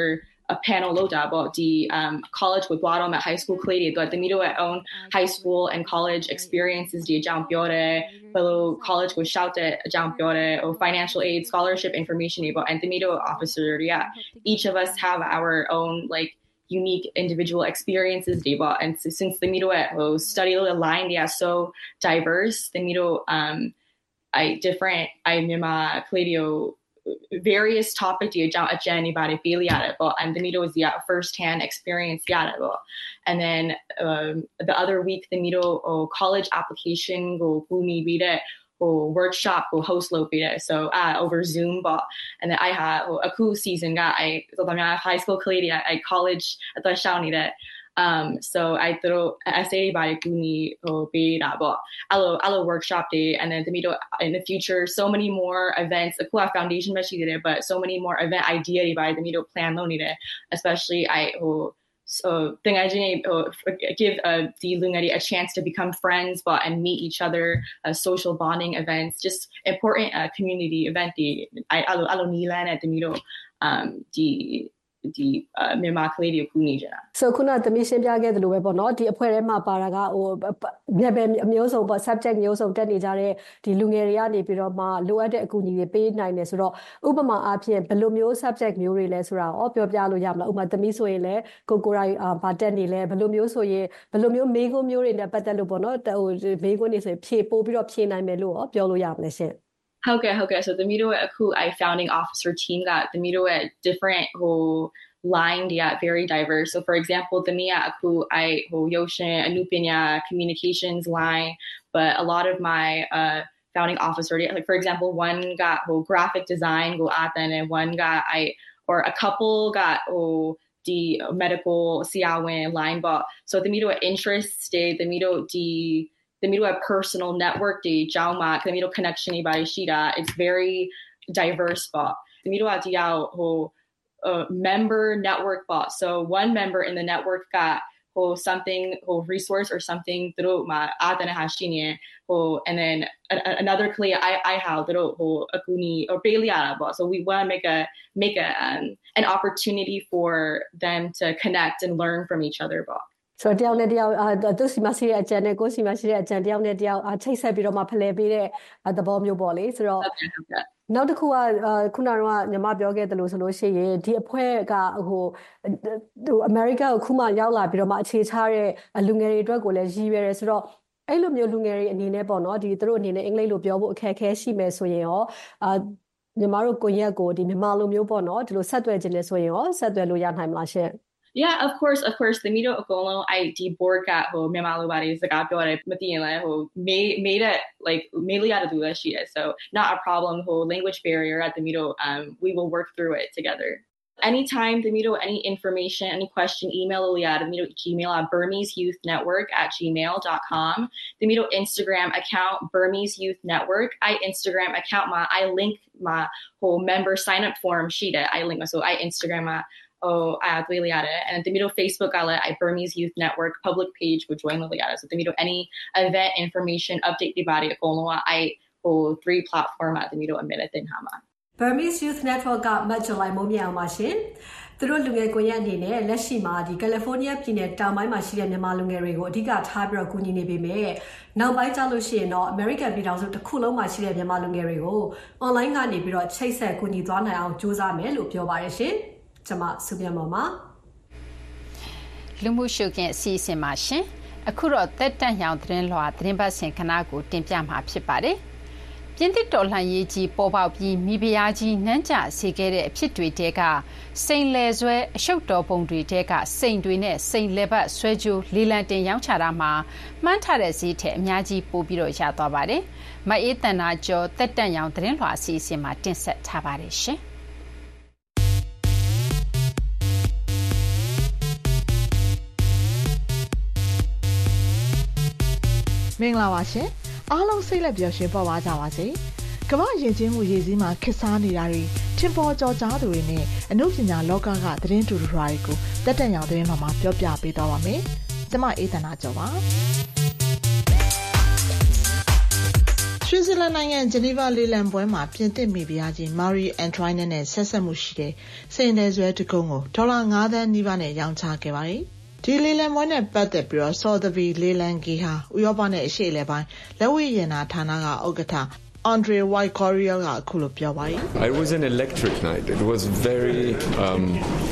a panel load about the um, college with Guadom at high school Clady, but the Mito at own high school and college experiences, the Jampiore, fellow college was shouted Jampiore, or financial aid, scholarship information about, and the Mito officer. Yeah, each of us have our own like unique individual experiences, Deba. And so, since the Mito at oh, study line, they are so diverse, the Mito, um, I different, I Mima Cladio. Various topics you don't anybody feel yet, but and the Mito was the first hand experience yet, and then um, the other week the Mito oh, college application go boomy beat it or workshop go host low beat it so uh, over Zoom, but and then I had oh, a cool season got I so I high school Canadian I college at the Shawnee that. Um, so I throw I say by Guni or Beta, but Allo Allo workshop day, and then the Mito in the future, so many more events. The Kua Foundation machine did it, but so many more event idea by the Mito plan loan it, especially I oh so thing I didn't oh, give uh, the Lungari a chance to become friends, but and meet each other, uh, social bonding events, just important uh, community event. The I Allo Allo Nilan at the Mito, um the. The uh, Myanmar Canadian Punija. So, kuna the mission piage the lobe no the appointment paraga or nebe music but subject music that is are the lungeria ni piro ma lower the kuni pay nine so Ubama apien below mu subject mu less ra or pure pialo yamla uma the miso ele kokora pattern le below mu so ye below mu mego mu in the patalubono the mego is a pay popi of pay nine melo or piolo yamle. Okay, okay. So the Mito at who I founding officer team got the Mito at different who line yeah very diverse. So for example, the Mia who I who Yoshin Anupinya communications line, but a lot of my uh founding officer like for example one got who graphic design go out then and one got I or a couple got who the medical Siawin line but so the Mito interest stay the Mito the the Mito personal network, the Jauma, the Mito connection by Shida, it's very diverse bot. The Mito Diao who uh, member network bot. So one member in the network got who something who resource or something through my Adana Hashini who and then a, a, another clear I I have through who Akuni or Beliara bot. So we want to make a make a um, an opportunity for them to connect and learn from each other bot. So down the deal, those Masi at Janego, Masi at down the deal, I chase a bit of my plebe at the bomb your bolly. So now the Kua Kunara, Yamabioga, the Lusoshi, dear Puega, who America, Kuma Yala, bit of my chase Harry, a lungary drug or a Giveres raw. I love your lungary and in a bono, the throne in the English of your Kakashi Mesoyo, uh, Yamaru Koyago, the Malum Yobono, to Satwa Genesoyo, Satwa Luyanheim Lashe. Yeah, of course, of course. The Mito Okolo, I de board got who Memalu body is the got got Matina who made made it like mainly out of the she is. So not a problem, whole language barrier at the Mito. Um, we will work through it together. Anytime the Mito, any information, any question, email Liat, the Mito Gmail at Burmese Youth Network at gmail dot com. The Mito Instagram account, Burmese Youth Network. I Instagram account my I link my whole member sign up form sheet. I link my so I Instagram my Oh, I really at it. And the Mito Facebook outlet, I Burmese Youth Network public page would join Liliata. So the Mito any event information update the body of Koloa, I oh three platform at the Mito a minute in Hama. Burmese Youth Network got much like Momia machine. Through Lungakoya Nine, Leshima, the California Pinet, Tamai Machine and Malungarego, Diga Tabra Kunini Bime. Now by Talushi no America Bidas of the Kulo Machine and Malungarego. Online Gani Biro Chase Kuni Dwana out Josa Melu Pio Barishin. Chama Subia Mama Lumushu can't see some machine. A curo that ten young train law, Trimbas and Kanago, Timpiam Hapsipade. Pinti Tolan Yeji, Popapi, Mibiaji, Nanja, Sigere, Pitwiteka, Saint Leswe, Shoto Pondriteka, Saint Duine, Saint Leba, Sweju, Liland and Yancharama, Mantaresite, Miaji, Popiro Chatabare. My Etana Jo, that ten young train law sees him at Tinset Tabarishe. Minglawashi, Along Sailor Bioshi Bawazawasi, Gava Yinjimu Yizima, Kisani Dari, Timbo Jadurine, and Nupina Loka got into the Raiku, that then you're doing Mama Pia Pitawame, Sema Etana Java. ဆွစ်ဇာလန်နိုင်ငံဂျနီဗာလေလံပွဲမှာပြင်သစ်မိဖုရားကြီး Marie Antoinette နဲ့ဆက်ဆက်မှုရှိတဲ့စိန်တယ်ဇွဲတကုံးကိုဒေါ်လာငါးသန်းနီးပါးနဲ့ရောင်းချခဲ့ပါတယ်။ဒီလေလံပွဲနဲ့ပတ်သက်ပြီးတော့စော်သဗီလေလံကြီးဟာဥရောပနဲ့အရှေ့အလယ်ပိုင်းလက်ဝှေ့ရတနာဌာနကဥက္ကဋ္ဌAndre White Coriel ကအခုလိုပြောပါတယ်။ It was an electric night. It was very um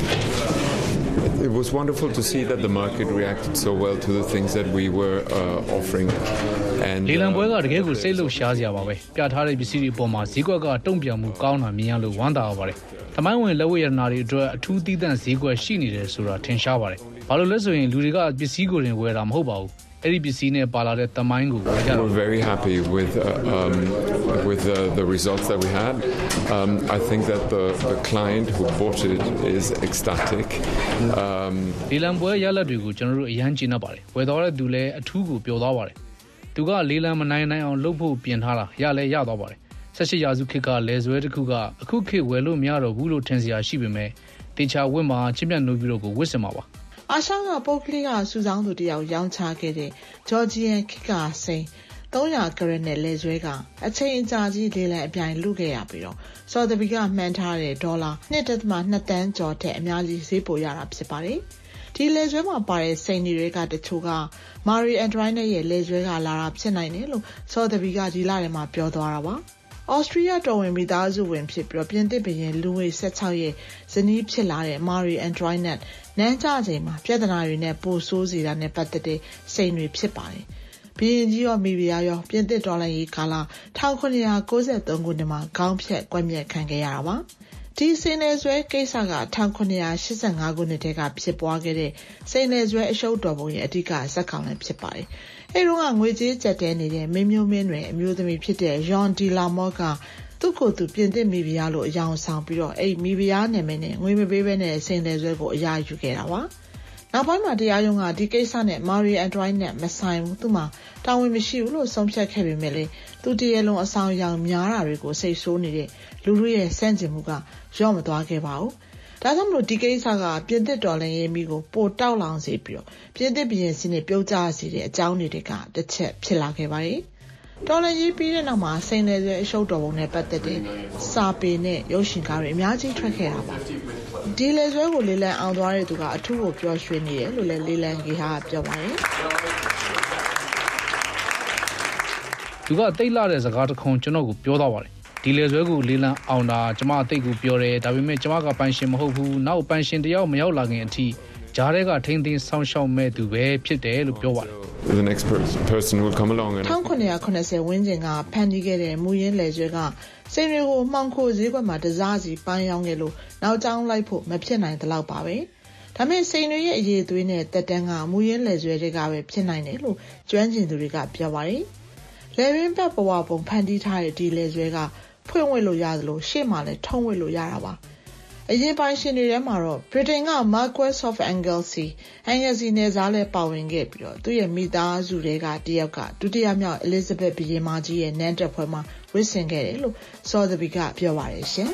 It was wonderful to see that the market reacted so well to the things that we were uh, offering. And လေလံပွဲကတကယ်ကိုစိတ်လှုပ်ရှားစရာပါပဲ။ပြထားတဲ့ပစ္စည်းတွေအပေါ်မှာဈေးကွက်ကတုံ့ပြန်မှုကောင်းတာမြင်ရလို့ဝမ်းသာပါတယ်။သမိုင်းဝင်လက်ဝှေ့ရတနာတွေအတွက်အထူးသီးသန့်ဈေးကွက်ရှိနေတယ်ဆိုတာထင်ရှားပါတယ်။ဘာလို့လဲဆိုရင်လူတွေကပစ္စည်းကိုတင်ဝယ်တာမဟုတ်ပါဘူး။အဲ့ဒီပစ္စည်းနဲ့ပါလာတဲ့သမိုင်းကိုဝယ်ကြတာ We're very happy with uh, um, with uh, the results that we had. Um, I think that the the client who bought it is ecstatic. Um လေလံပွဲရလဒ်တွေကိုကျွန်တော်တို့အရန်ကျင်းနေပါတယ်။ဝယ်တော်တဲ့သူလည်းအထူးကိုပျော်သွားပါတယ်။သူကလေလံမနိုင်နိုင်အောင်လုပ်ဖို့ပြင်ထားတာရလဲရသွားပါတယ်။၁၈ရာစုခေတ်ကလဲဇွဲတစ်ခုကအခုခေတ်ဝယ်လို့မရတော့ဘူးလို့ထင်စရာရှိပေမဲ့တေချာဝတ်မှာချစ်မြတ်နိုးပြီးတော့ကိုဝတ်စင်ပါပါ။အာရှကပုတ်ကလေးကစူဆောင်းသူတယောက်ရောင်းချခဲ့တဲ့ဂျော်ဂျီယန်ခိကာစိန်သုံးရာကရက်နဲ့လဲဆွဲကအချိန်အကြာကြီးလေလံအပြိုင်လုခဲ့ရပြီးတော့စော်သဗီကမှန်းထားတဲ့ဒေါ်လာ၂ဒဿမ၂တန်းကျော်ထက်အများကြီးဈေးပိုရတာဖြစ်ပါတယ်။ဒီလဲဆွဲမှာပါတဲ့စိန်တွေကတချို့က Marie Antoinette ရဲ့လဲဆွဲကလာတာဖြစ်နိုင်တယ်လို့စော်သဗီကဒီလထဲမှာပြောသွားတာပါ။ဩစတြီးယားတော်ဝင်မိသားစုဝင်ဖြစ်ပြီးပြင်သစ်ဘုရင်လူဝေ၁၆ရဲ့ဇနီးဖြစ်လာတဲ့ Marie Antoinette နန်းကျချိန်မှာပြဿနာတွေနဲ့ပိုဆိုးစေတာနဲ့ပတ်သက်တဲ့စိန်တွေဖြစ်ပါတယ်။ဘုရင်ကြီးရောမိဖုရားရောပြင်သစ်တော်လှန်ရေးကာလ၁၇၉၃ခုနှစ်မှာခေါင်းဖြတ်ကွက်မြက်ခံခဲ့ရတာပါ။ဒီစိန်နယ်ဇွဲကိစ္စက၁၇၈၅ခုနှစ်တည်းကဖြစ်ပွားခဲ့တဲ့စိန်နယ်ဇွဲအရှုပ်တော်ပုံရဲ့အဓိကဇာတ်ကောင်လည်းဖြစ်ပါတယ်။အဲတော့ကငွေကြေးကျပ်တဲနေတဲ့မင်းမျိုးမင်းတွေအမျိုးသမီးဖြစ်တဲ့ Jean de la Motte ကသူ့ကိုယ်သူပြင်သစ်မိဖုရားလို့အယောင်ဆောင်ပြီးတော့အဲ့မိဖုရားနာမည်နဲ့ငွေမပေးဘဲနဲ့စိန်နယ်ဇွဲကိုအရာယူခဲ့တာပါ။နောက်ပိုင်းမှာတရားရုံးကဒီကိစ္စနဲ့ Marie Antoinette နဲ့မဆိုင်ဘူးသူမှတာဝန်မရှိဘူးလို့ဆုံးဖြတ်ခဲ့ပေမဲ့လေသူတရေလုံးအဆောင်ရောင်များတာတွေကိုစိတ်ဆိုးနေတဲ့လူလူရဲ့စန့်ကျင်မှုကရော့မသွားခဲ့ပါဘူး။ဒါကြောင့်မလို့ဒီကိစ္စကပြင်သစ်တော်လှန်ရေးမိကိုပိုတောက်လောင်စေပြီးတော့ပြင်သစ်ပြည်စနစ်ပြုတ်ကျစေတဲ့အကြောင်းတွေကတစ်ချက်ဖြစ်လာခဲ့ပါတယ်။တော်လှန်ရေးပြီးတဲ့နောက်မှာစိန်နယ်ဇွဲအရှုပ်တော်ပုံနဲ့ပတ်သက်တဲ့စာပေနဲ့ရုပ်ရှင်ကားတွေအများကြီးထွက်ခဲ့တာပါ။ဒီလေဇွဲကိုလေလံအောင်သွားတဲ့သူကအထူးကိုပျော်ရွှင်နေတယ်လို့လည်းလေလံကြီးဟာပြောပါတယ်။သူကတိတ်လာတဲ့စကားတစ်ခုကျွန်တော်ကိုပြောသွားပါတယ်။ဒီလေဇွဲကိုလေလံအောင်တာကျမအသိကိုပြောတယ်ဒါပေမဲ့ကျမကပိုင်ရှင်မဟုတ်ဘူးနောက်ပိုင်ရှင်တယောက်မရောက်လာခင်အထိဂျားတွေကထိန်းသိမ်းဆောင်ရှောက်မဲ့သူပဲဖြစ်တယ်လို့ပြောပါတယ်။ The next person will come along and ၁၉၇၀ဝန်းကျင်ကဖန်တီးခဲ့တဲ့မူရင်းလေဇွဲကစိန်တွေကိုမှောင်ခိုဈေးကွက်မှာတစားစီပန်းရောင်းခဲ့လို့နောက်ကြောင်းလိုက်ဖို့မဖြစ်နိုင်တဲ့လောက်ပါပဲ။ဒါပေမဲ့စိန်တွေရဲ့အရေးသွေးနဲ့တက်တန်းကမူရင်းလေဇွဲတွေကပဲဖြစ်နိုင်တယ်လို့ကျွမ်းကျင်သူတွေကပြောပါတယ်။လေရင်းပတ်ဘဝပုံဖန်တီးထားတဲ့ဒီလေဇွဲကဖွင့်ဝစ်လို့ရတယ်လို့ရှေ့မှာလည်းထုံးဝစ်လို့ရတာပါအရင်ပိုင်းရှင်တွေထဲမှာတော့ Britain က Marquess of Anglesey Anglesey နဲ့စားလဲပါဝင်ခဲ့ပြီးတော့သူ့ရဲ့မိသားစုတွေကတယောက်ကဒုတိယမြောက် Elizabeth ဘုရင်မကြီးရဲ့နန်းတက်ပွဲမှာဝစ်ဆင်ခဲ့တယ်လို့စောသဗီကပြောပါတယ်ရှင်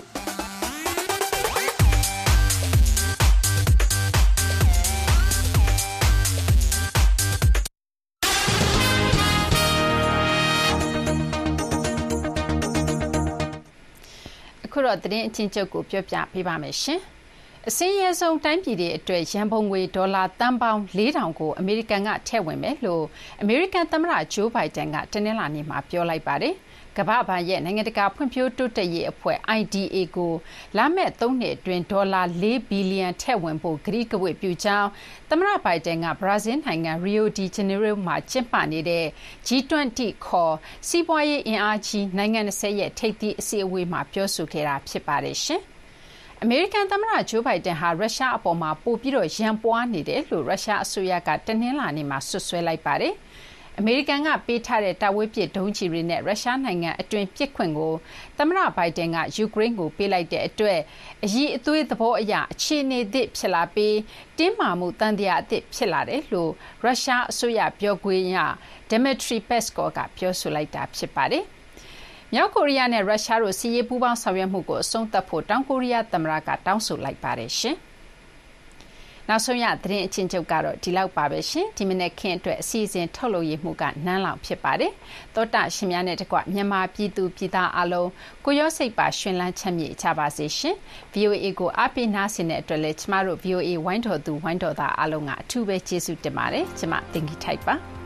ခုတော့သတင်းအချင်းချုပ်ကိုပြောပြပေးပါမယ်ရှင်။အစင်းရဲဆုံးတိုင်းပြည်တွေအတွက်ရန်ပုံငွေဒေါ်လာတန်ပေါင်း၄ထောင်ကိုအမေရိကန်ကထည့်ဝင်မယ်လို့အမေရိကန်သမ္မတဂျိုးဘိုင်ဒန်ကတနင်္လာနေ့မှာပြောလိုက်ပါတယ်။ကမ္ဘာ့ဘဏ်ရဲ့နိုင်ငံတကာဖွံ့ဖြိုးတိုးတက်ရေးအဖွဲ့ I D A ကိုလာမယ့်သုံးနှစ်အတွင်းဒေါ်လာ၄ဘီလီယံထည့်ဝင်ဖို့ကတိကဝတ်ပြုကြောင်းသမ္မတဘိုင်ဒန်ကဘရာဇီးနိုင်ငံ Rio de Janeiro မှာကျင်းပနေတဲ့ G ၂၀ ခေါ်စီးပွားရေးအင်အားကြီးနိုင်ငံ၂၀ရဲ့ထိပ်သီးအစည်းအဝေးမှာပြောဆိုခဲ့တာဖြစ်ပါတယ်ရှင်။အမေရိကန်သမ္မတဂျိုးဘိုင်ဒန်ဟာရုရှားအပေါ်မှာပိုပြီးတော့ရန်ပွားနေတယ်လို့ရုရှားအစိုးရကတနင်္လာနေ့မှာဆွဆွဲလိုက်ပါတယ်။အမေရိကန်ကပေးထားတဲ့တာဝေးပစ်ဒုံးကျည်တွေနဲ့ရုရှားနိုင်ငံအတွင်းပစ်ခွင့်ကိုသမ္မတဘိုင်ဒန်ကယူကရိန်းကိုပေးလိုက်တဲ့အတွက်အရေးအသွေးသဘောအရအခြေအနေသစ်ဖြစ်လာပြီးတင်းမာမှုတန်တရားအသစ်ဖြစ်လာတယ်လို့ရုရှားအစိုးရပြောခွင့်ရ Dmitry Peskov ကပြောဆိုလိုက်တာဖြစ်ပါတယ်။မြောက်ကိုရီးယားနဲ့ရုရှားတို့စီးရေးပူးပေါင်းဆောင်ရွက်မှုကိုအဆုံးသတ်ဖို့တောင်ကိုရီးယားသမ္မတကတောင်းဆိုလိုက်ပါတယ်ရှင်။နောက်ဆုံးရသတင်းအချင်းချုပ်ကတော့ဒီလောက်ပါပဲရှင်ဒီမနေ့ခင်းအတွက်အစီအစဉ်ထုတ်လုပ်ရမှုကနန်းလောင်ဖြစ်ပါတယ်သောတာရှင်များနဲ့တကွမြန်မာပြည်သူပြည်သားအလုံးကိုရောစိတ်ပါရှင်လန်းချမ်းမြေ့ကြပါစေရှင် ဗီအိုအေ ကိုအားပေးနားဆင်တဲ့အတွက်လည်းကျမတို့ ဗီအိုအေ ဝိုင်းတော်သူဝိုင်းတော်သားအလုံးကအထူးပဲကျေးဇူးတင်ပါတယ်ကျမတင်ကြီးထိုက်ပါ